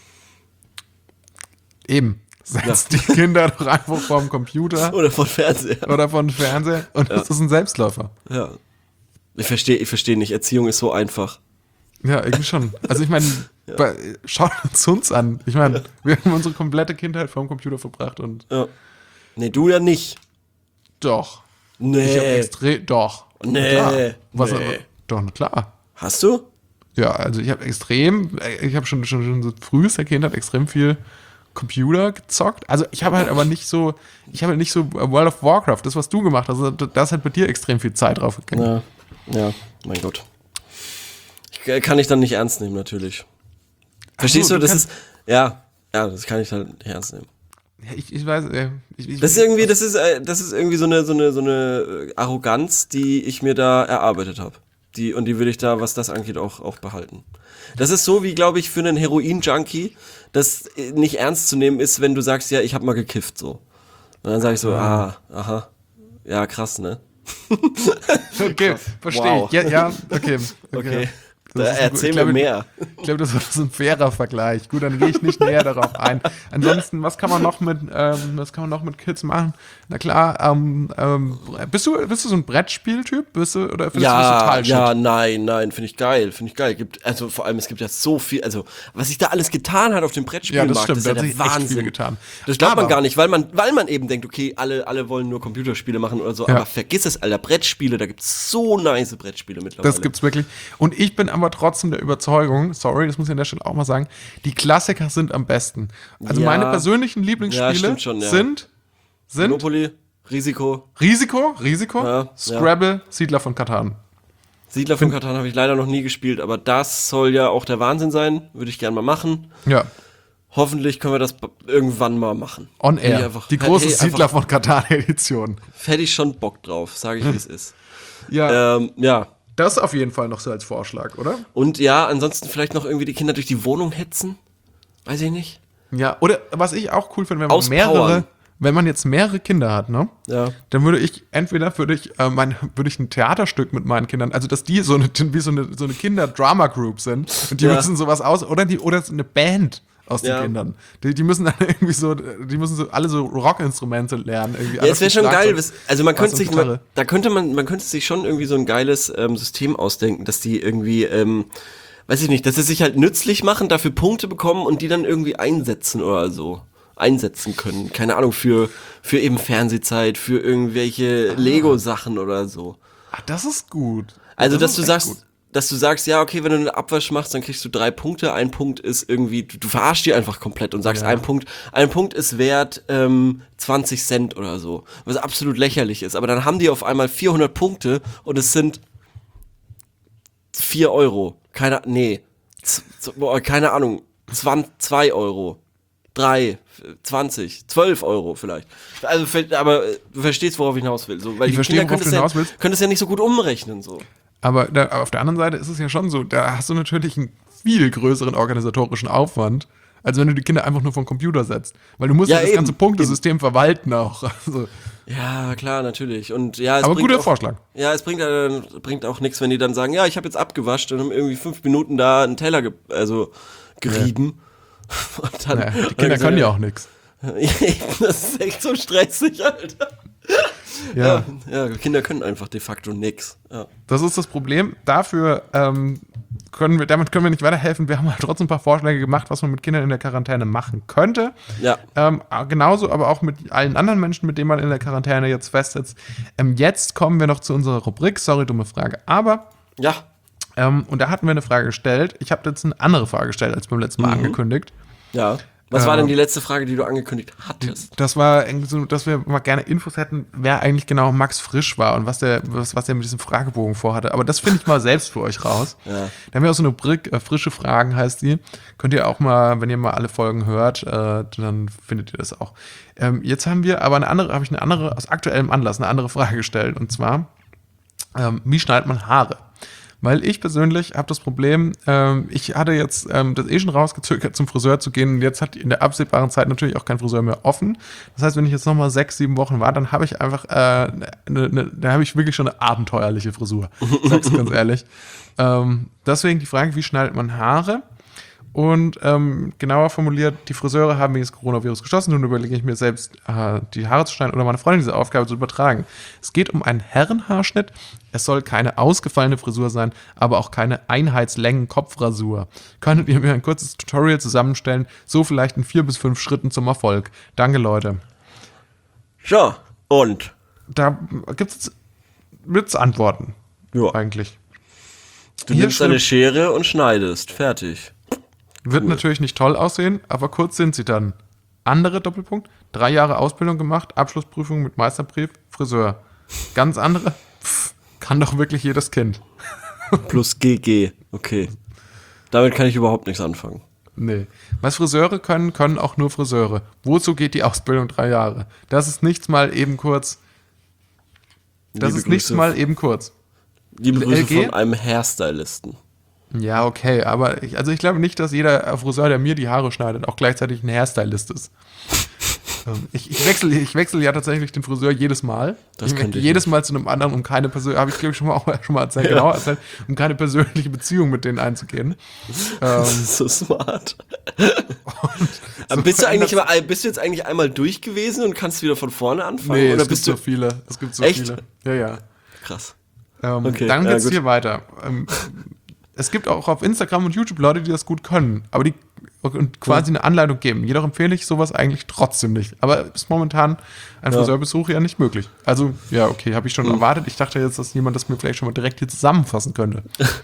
Eben. Setzt die Kinder doch einfach vorm Computer Oder von Fernseher. oder vor dem Fernseher und das ist ein Selbstläufer. Ja. Ich verstehe ich versteh nicht, Erziehung ist so einfach. Ja, irgendwie schon. Also ich meine, bei- schaut uns uns an. Ich meine, wir haben unsere komplette Kindheit vorm Computer verbracht und Ja. Nee, du ja nicht. doch. Ich habe Nee. extrem, doch. Nee. Klar. Was, Nee. Doch, na klar. Hast du? Ja, also ich habe extrem, ich habe schon, schon, schon so frühester Kindheit extrem viel Computer gezockt. Also ich habe halt aber nicht so, ich habe halt nicht so World of Warcraft, das, was du gemacht hast, also da ist halt bei dir extrem viel Zeit drauf gegangen. Ja. Ja, mein Gott. Ich, kann ich dann nicht ernst nehmen, natürlich. Verstehst so, du, du das kannst- ist, ja, ja, das kann ich halt nicht ernst nehmen. Ja, ich, ich weiß, äh, ich, ich, Das ist irgendwie, das ist, äh, das ist irgendwie so eine, so eine, so eine äh, Arroganz, die ich mir da erarbeitet habe. Die, und die will ich da, was das angeht, auch, auch behalten. Das ist so wie, glaube ich, für einen Heroin-Junkie, das äh, nicht ernst zu nehmen ist, wenn du sagst, ja, ich habe mal gekifft, so. Und dann sage ich so, ah, aha, ja, krass, ne? Okay, verstehe Wow. ich. Ja, ja, okay. okay. Okay. Das Da ist ein, erzähl ich mir glaube, mehr. Ich glaube, das ist ein fairer Vergleich. Gut, dann gehe ich nicht näher darauf ein. Ansonsten, was kann man noch mit, ähm, was kann man noch mit Kids machen? Na klar, ähm, ähm, bist du, bist du so ein Brettspieltyp? Bist du, oder findest du das Ja, total shit? ja, nein, nein, finde ich geil, finde ich geil. Gibt, also vor allem, es gibt ja so viel, also was sich da alles getan hat auf dem Brettspielmarkt, Ja, das stimmt, ist ja da hat der sich echt Wahnsinn. viel getan. Das glaubt man Aber- gar nicht, weil man, weil man eben denkt, okay, alle, alle wollen nur Computerspiele machen oder so, Ja. aber vergiss es, Alter, Brettspiele, da gibt's so nice Brettspiele mittlerweile. Das gibt's wirklich. Und ich bin aber trotzdem der Überzeugung, sorry, das muss ich an der Stelle auch mal sagen, die Klassiker sind am besten. Also Ja. meine persönlichen Ja, Lieblingsspiele stimmt schon, ja. sind, sind Monopoly, Risiko, Risiko, Risiko, Ja, Scrabble, Siedler von Katan. Siedler von Catan habe ich leider noch nie gespielt, aber das soll ja auch der Wahnsinn sein, würde ich gerne mal machen. Ja, Hoffentlich können wir das b- irgendwann mal machen. on Hätte ich air. einfach- die große hey, Siedler einfach- von Katan Edition. Hätte ich schon Bock drauf, sage ich, wie es ist. Ja, Ähm, ja. das auf jeden Fall noch so als Vorschlag, oder? Und ja, ansonsten vielleicht noch irgendwie die Kinder durch die Wohnung hetzen. Weiß ich nicht. Ja, oder was ich auch cool finde, wenn man Auspowern. mehrere, wenn man jetzt mehrere Kinder hat, ne? Ja. Dann würde ich, entweder würde ich, äh, mein, würde ich ein Theaterstück mit meinen Kindern, also dass die so eine, wie so eine, so eine Kinder-Drama-Group sind und die Ja. müssen sowas aus, oder die, oder eine Band aus den Ja. Kindern. Die, die müssen dann irgendwie so, die müssen so alle so Rockinstrumente lernen. Irgendwie. Ja, es wäre schon geil. was- Also man Bass könnte und sich, Gitarre. man, da könnte man, man könnte sich schon irgendwie so ein geiles ähm, System ausdenken, dass die irgendwie, ähm, weiß ich nicht, dass sie sich halt nützlich machen, dafür Punkte bekommen und die dann irgendwie einsetzen oder so. Einsetzen können. Keine Ahnung, für, für eben Fernsehzeit, für irgendwelche Lego-Sachen oder so. Ach, das ist gut. Also, das dass du ist echt sagst, gut. dass du sagst, ja, okay, wenn du einen Abwasch machst, dann kriegst du drei Punkte. Ein Punkt ist irgendwie, du, du verarschst die einfach komplett und sagst, Ja. ein Punkt, ein Punkt ist wert ähm, zwanzig Cent oder so. Was absolut lächerlich ist. Aber dann haben die auf einmal vierhundert Punkte und es sind vier Euro. Keine, nee, z, z, boah, keine Ahnung, zwei Euro. drei, zwanzig, zwölf Euro vielleicht. Also, ver- aber äh, du verstehst, worauf ich hinaus will. So, weil Ich die verstehe, Kinder worauf können du es hinaus ja, willst. können es ja nicht so gut umrechnen. So. Aber da, auf der anderen Seite ist es ja schon so, da hast du natürlich einen viel größeren organisatorischen Aufwand, als wenn du die Kinder einfach nur vom Computer setzt. Weil du musst ja, Ja, das eben, ganze Punktesystem verwalten auch. Also, Ja, klar, natürlich. Und ja, es aber bringt guter auch, Vorschlag. Ja, es bringt, äh, bringt auch nichts, wenn die dann sagen, ja, ich habe jetzt abgewascht und haben irgendwie fünf Minuten da einen Teller ge also gerieben. Und dann, Naja, die Kinder können ja auch nichts. Das ist echt so stressig, Alter. Ja. Ja, ja, Kinder können einfach de facto nix. Ja. Das ist das Problem. Dafür ähm, können wir, damit können wir nicht weiterhelfen. Wir haben halt trotzdem ein paar Vorschläge gemacht, was man mit Kindern in der Quarantäne machen könnte. Ja. Ähm, genauso aber auch mit allen anderen Menschen, mit denen man in der Quarantäne jetzt festsitzt. Ähm, jetzt kommen wir noch zu unserer Rubrik. Sorry, dumme Frage. Aber, Ja. ähm, und da hatten wir eine Frage gestellt. Ich habe jetzt eine andere Frage gestellt, als beim letzten Mal angekündigt. Ja. Was Äh, war denn die letzte Frage, die du angekündigt hattest? Das war irgendwie so, dass wir mal gerne Infos hätten, wer eigentlich genau Max Frisch war und was der, was, was der mit diesem Fragebogen vorhatte. Aber das finde ich mal selbst für euch raus. Ja. Da haben wir auch so eine Rubrik, äh, frische Fragen heißt die. Könnt ihr auch mal, wenn ihr mal alle Folgen hört, äh, dann findet ihr das auch. Ähm, jetzt haben wir aber eine andere, habe ich eine andere, aus aktuellem Anlass, eine andere Frage gestellt. Und zwar, ähm, wie schneidet man Haare? Weil ich persönlich habe das Problem, ähm, ich hatte jetzt ähm, das eh schon rausgezögert, zum Friseur zu gehen. Und jetzt hat in der absehbaren Zeit natürlich auch kein Friseur mehr offen. Das heißt, wenn ich jetzt nochmal sechs, sieben Wochen war, dann habe ich einfach, äh, ne, ne, da habe ich wirklich schon eine abenteuerliche Frisur. Sag's ganz ehrlich. Ähm, deswegen die Frage, wie schneidet man Haare? Und ähm, genauer formuliert, die Friseure haben wegen des Coronavirus geschlossen. Nun überlege ich mir selbst, äh, die Haare zu schneiden oder meine Freundin diese Aufgabe zu übertragen. Es geht um einen Herrenhaarschnitt. Es soll keine ausgefallene Frisur sein, aber auch keine Einheitslängen-Kopfrasur. Könntet ihr mir ein kurzes Tutorial zusammenstellen, so vielleicht in vier bis fünf Schritten zum Erfolg. Danke, Leute. Ja, und? Da gibt es wird's Antworten. Ja. Eigentlich. Du Hier nimmst eine schreibt- Schere und schneidest. Fertig. Wird natürlich nicht toll aussehen, aber kurz sind sie dann. Andere Doppelpunkt, drei Jahre Ausbildung gemacht, Abschlussprüfung mit Meisterbrief, Friseur. Ganz andere, pff, kann doch wirklich jedes Kind. Plus G G. Okay. Damit kann ich überhaupt nichts anfangen. Nee. Was Friseure können, können auch nur Friseure. Wozu geht die Ausbildung drei Jahre? Das ist nichts mal eben kurz. Das Liebe ist nichts Grüße. mal eben kurz. Liebe Grüße L G? von einem Hairstylisten. Ja, okay, aber ich, also ich glaube nicht, dass jeder Friseur, der mir die Haare schneidet, auch gleichzeitig ein Hairstylist ist. Ähm, ich, ich wechsle ich wechsel ja tatsächlich den Friseur jedes Mal. Das ich könnte ich jedes nicht. Mal zu einem anderen, um keine persönliche, habe ich glaube ich schon mal, auch schon mal erzählt, Ja. genau erzählt, um keine persönliche Beziehung mit denen einzugehen. Das Ähm, ist so smart. Aber bist du eigentlich mal, bist du jetzt eigentlich einmal durch gewesen und kannst wieder von vorne anfangen? nee, oder es bist gibt du so viele. Es gibt so Echt? viele. Ja, ja. krass? Ähm, Okay, dann ja, geht's gut. hier weiter. Ähm, es gibt auch auf Instagram und YouTube Leute, die das gut können, aber die und quasi eine Anleitung geben. Jedoch empfehle ich sowas eigentlich trotzdem nicht. Aber ist momentan ein Ja. Friseurbesuch ja nicht möglich. Also, ja, okay, habe ich schon erwartet. Ich dachte jetzt, dass jemand das mir vielleicht schon mal direkt hier zusammenfassen könnte.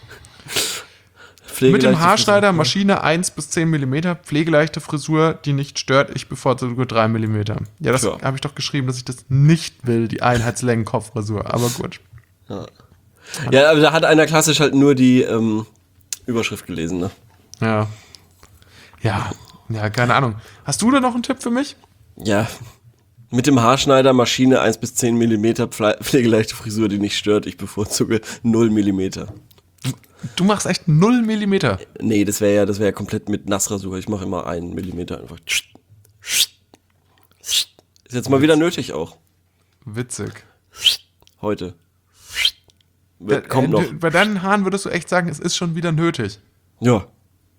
Mit dem Haarschneider, Frisur. Maschine eins bis zehn Millimeter, pflegeleichte Frisur, die nicht stört. Ich bevorzuge drei Millimeter. Ja, das Ja. habe ich doch geschrieben, dass ich das nicht will, die Einheitslängen-Kopffrisur. Aber gut. Ja, aber da hat einer klassisch halt nur die ähm, Überschrift gelesen, ne? Ja. Ja, ja, keine Ahnung. Hast du da noch einen Tipp für mich? Ja. Mit dem Haarschneider, Maschine eins bis zehn Millimeter, pfle- pflegeleichte Frisur, die nicht stört. Ich bevorzuge null Millimeter. Du machst echt null Millimeter. Nee, das wäre ja, das wäre ja komplett mit Nassrasur. Ich mache immer einen Millimeter einfach. Ist jetzt mal wieder nötig auch. Witzig. Heute. Wird, kommt Äh, noch. du- Bei deinen Haaren würdest du echt sagen, es ist schon wieder nötig. Ja,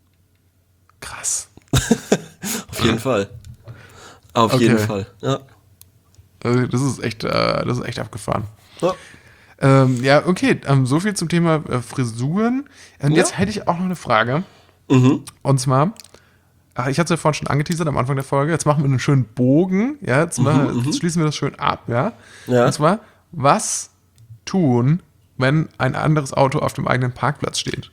Krass. auf jeden Fall. Auf Okay. jeden Fall. Ja. Also das ist echt, äh, das ist echt abgefahren. Ja. Ähm, ja, okay, ähm, so viel zum Thema äh, Frisuren. Und Ja. jetzt hätte ich auch noch eine Frage. Mhm. Und zwar, ach, ich hatte es ja vorhin schon angeteasert am Anfang der Folge, jetzt machen wir einen schönen Bogen, ja, jetzt, machen, jetzt schließen wir das schön ab, ja. Ja. Und zwar, was tun, wenn ein anderes Auto auf dem eigenen Parkplatz steht?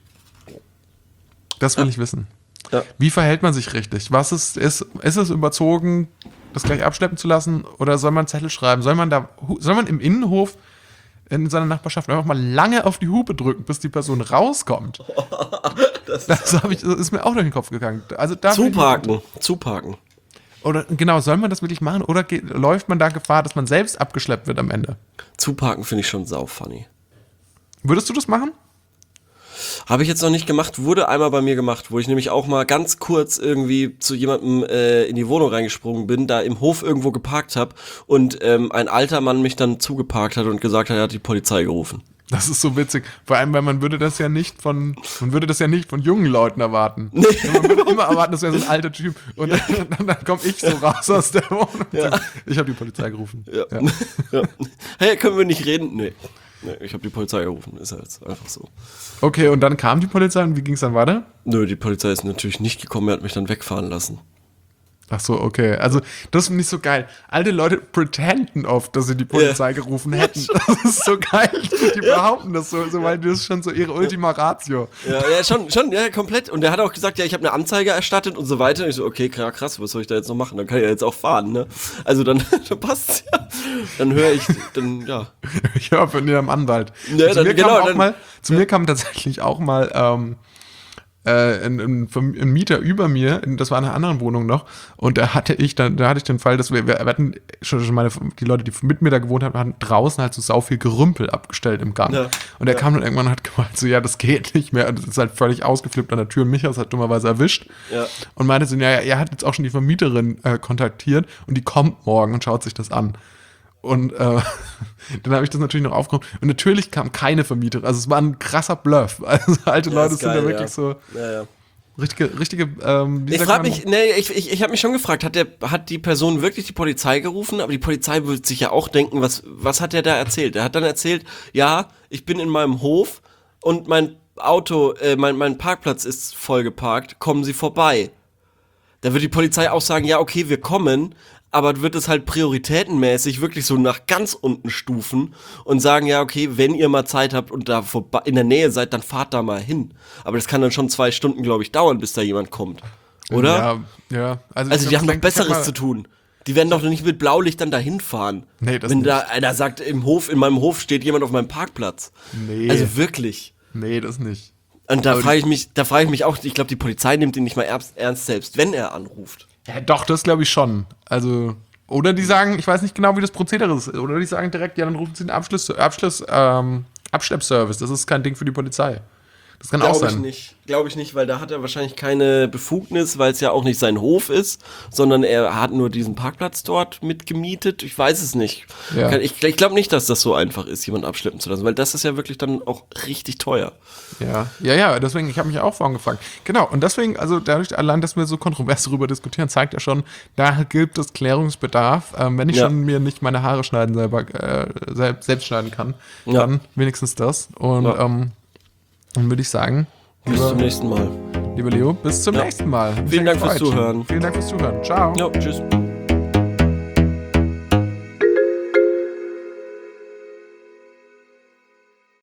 Das will ich wissen. Ja. Wie verhält man sich richtig? Was ist, ist, ist es überzogen, das gleich abschleppen zu lassen? Oder soll man einen Zettel schreiben? Soll man da, soll man im Innenhof in seiner Nachbarschaft einfach mal lange auf die Hupe drücken, bis die Person rauskommt? Das Das, hab ich, das ist mir auch durch den Kopf gegangen. Also da will ich- Zuparken. Zuparken. Oder genau, soll man das wirklich machen? Oder geht, läuft man da Gefahr, dass man selbst abgeschleppt wird am Ende? Zuparken finde ich schon sau funny. Würdest du das machen? Habe ich jetzt noch nicht gemacht, wurde einmal bei mir gemacht, wo ich nämlich auch mal ganz kurz irgendwie zu jemandem äh, in die Wohnung reingesprungen bin, da im Hof irgendwo geparkt habe und ähm, ein alter Mann mich dann zugeparkt hat und gesagt hat, er hat die Polizei gerufen. Das ist so witzig. Vor allem, weil man würde das ja nicht von, man würde das ja nicht von jungen Leuten erwarten. Nee. Man würde immer erwarten, das wäre so ein alter Typ. Und dann, dann, dann komme ich so raus aus der Wohnung. Und sag, ich habe die Polizei gerufen. Ja. Ja. Ja. Hey, können wir nicht reden? Nee. Nee, ich habe die Polizei gerufen, ist ja jetzt einfach so. Okay, und dann kam die Polizei und wie ging es dann weiter? Nö, die Polizei ist natürlich nicht gekommen, er hat mich dann wegfahren lassen. Ach so, okay. Also, das finde ich so geil. Alte Leute pretenden oft, dass sie die Polizei Ja. gerufen hätten. Das ist so geil. Die behaupten das so, so, weil das ist schon so ihre Ultima Ratio. Ja, ja, schon, schon, ja, komplett. Und er hat auch gesagt, ja, ich habe eine Anzeige erstattet und so weiter. Und ich so, okay, krass, krass, was soll ich da jetzt noch machen? Dann kann ich ja jetzt auch fahren, ne? Also dann, dann passt's ja. Dann höre ich, dann, ja. Ich höre von ihrem Anwalt. Ja, zu dann- mir genau, kam auch dann- mal, zu mir kam tatsächlich auch mal ähm, äh, ein, ein, ein Mieter über mir, das war in einer anderen Wohnung noch, und da hatte ich dann, da hatte ich den Fall, dass wir, wir hatten schon, schon meine, die Leute, die mit mir da gewohnt haben, hatten draußen halt so sau viel Gerümpel abgestellt im Gang. Ja, und er ja. kam dann irgendwann und hat gemeint, so, ja, das geht nicht mehr. Und das ist halt völlig ausgeflippt an der Tür. Und mich hat es halt dummerweise erwischt. Ja. Und meinte so, ja, er hat jetzt auch schon die Vermieterin äh, kontaktiert und die kommt morgen und schaut sich das an. Und äh, dann habe ich das natürlich noch aufgenommen. Und natürlich kam keine Vermieterin. Also es war ein krasser Bluff. Also alte Ja, Leute ist sind geil, da wirklich ja. so Ja, ja. richtige, richtige, ähm, wie Ich sagt frage man? mich, nee, ich, ich, ich habe mich schon gefragt, hat der, hat die Person wirklich die Polizei gerufen? Aber die Polizei wird sich ja auch denken, was, was hat der da erzählt? Er hat dann erzählt, ja, ich bin in meinem Hof und mein Auto, äh, mein, mein Parkplatz ist voll geparkt, kommen Sie vorbei. Da wird die Polizei auch sagen, ja, okay, wir kommen, aber wird es halt prioritätenmäßig wirklich so nach ganz unten stufen und sagen, ja, okay, wenn ihr mal Zeit habt und da vorbei, in der Nähe seid, dann fahrt da mal hin. Aber das kann dann schon zwei Stunden, glaube ich, dauern, bis da jemand kommt. Oder? Ja, ja. Also, Also ich die haben doch denke, ich sag Besseres mal- zu tun. Die werden doch nicht mit Blaulicht dann dahin fahren. Nee, das Wenn nicht. da einer sagt, im Hof, in meinem Hof steht jemand auf meinem Parkplatz. Nee, Also wirklich. nee, das nicht. Und da Aber frage ich mich, da frage ich mich auch, ich glaube, die Polizei nimmt ihn nicht mal ernst, ernst selbst, wenn er anruft. Ja, doch, das glaube ich schon. Also, oder die sagen, ich weiß nicht genau, wie das Prozedere ist. Oder die sagen direkt, ja, dann rufen sie den Abschluss, Abschluss, ähm, Abschleppservice. Das ist kein Ding für die Polizei. Das kann auch Glaube ich sein. nicht. Glaube ich nicht, weil da hat er wahrscheinlich keine Befugnis, weil es ja auch nicht sein Hof ist, sondern er hat nur diesen Parkplatz dort mitgemietet. Ich weiß es nicht. Ja. Kann- Ich, ich glaube nicht, dass das so einfach ist, jemanden abschleppen zu lassen, weil das ist ja wirklich dann auch richtig teuer. Ja, ja, ja, deswegen, ich habe mich auch vorhin gefragt. Genau, und deswegen, also dadurch allein, dass wir so kontrovers darüber diskutieren, zeigt ja schon, da gibt es Klärungsbedarf. Ähm, wenn ich Ja. schon mir nicht meine Haare schneiden selber, äh, selbst, selbst schneiden kann, Ja. dann wenigstens das. Und Ja. ähm, dann würde ich sagen, Bis zum nächsten Mal. lieber Leo, bis zum Ja. nächsten Mal. Hat mich Vielen sehr Dank fürs gefreut. Zuhören. Vielen Dank fürs Zuhören. Ciao. Ja, tschüss.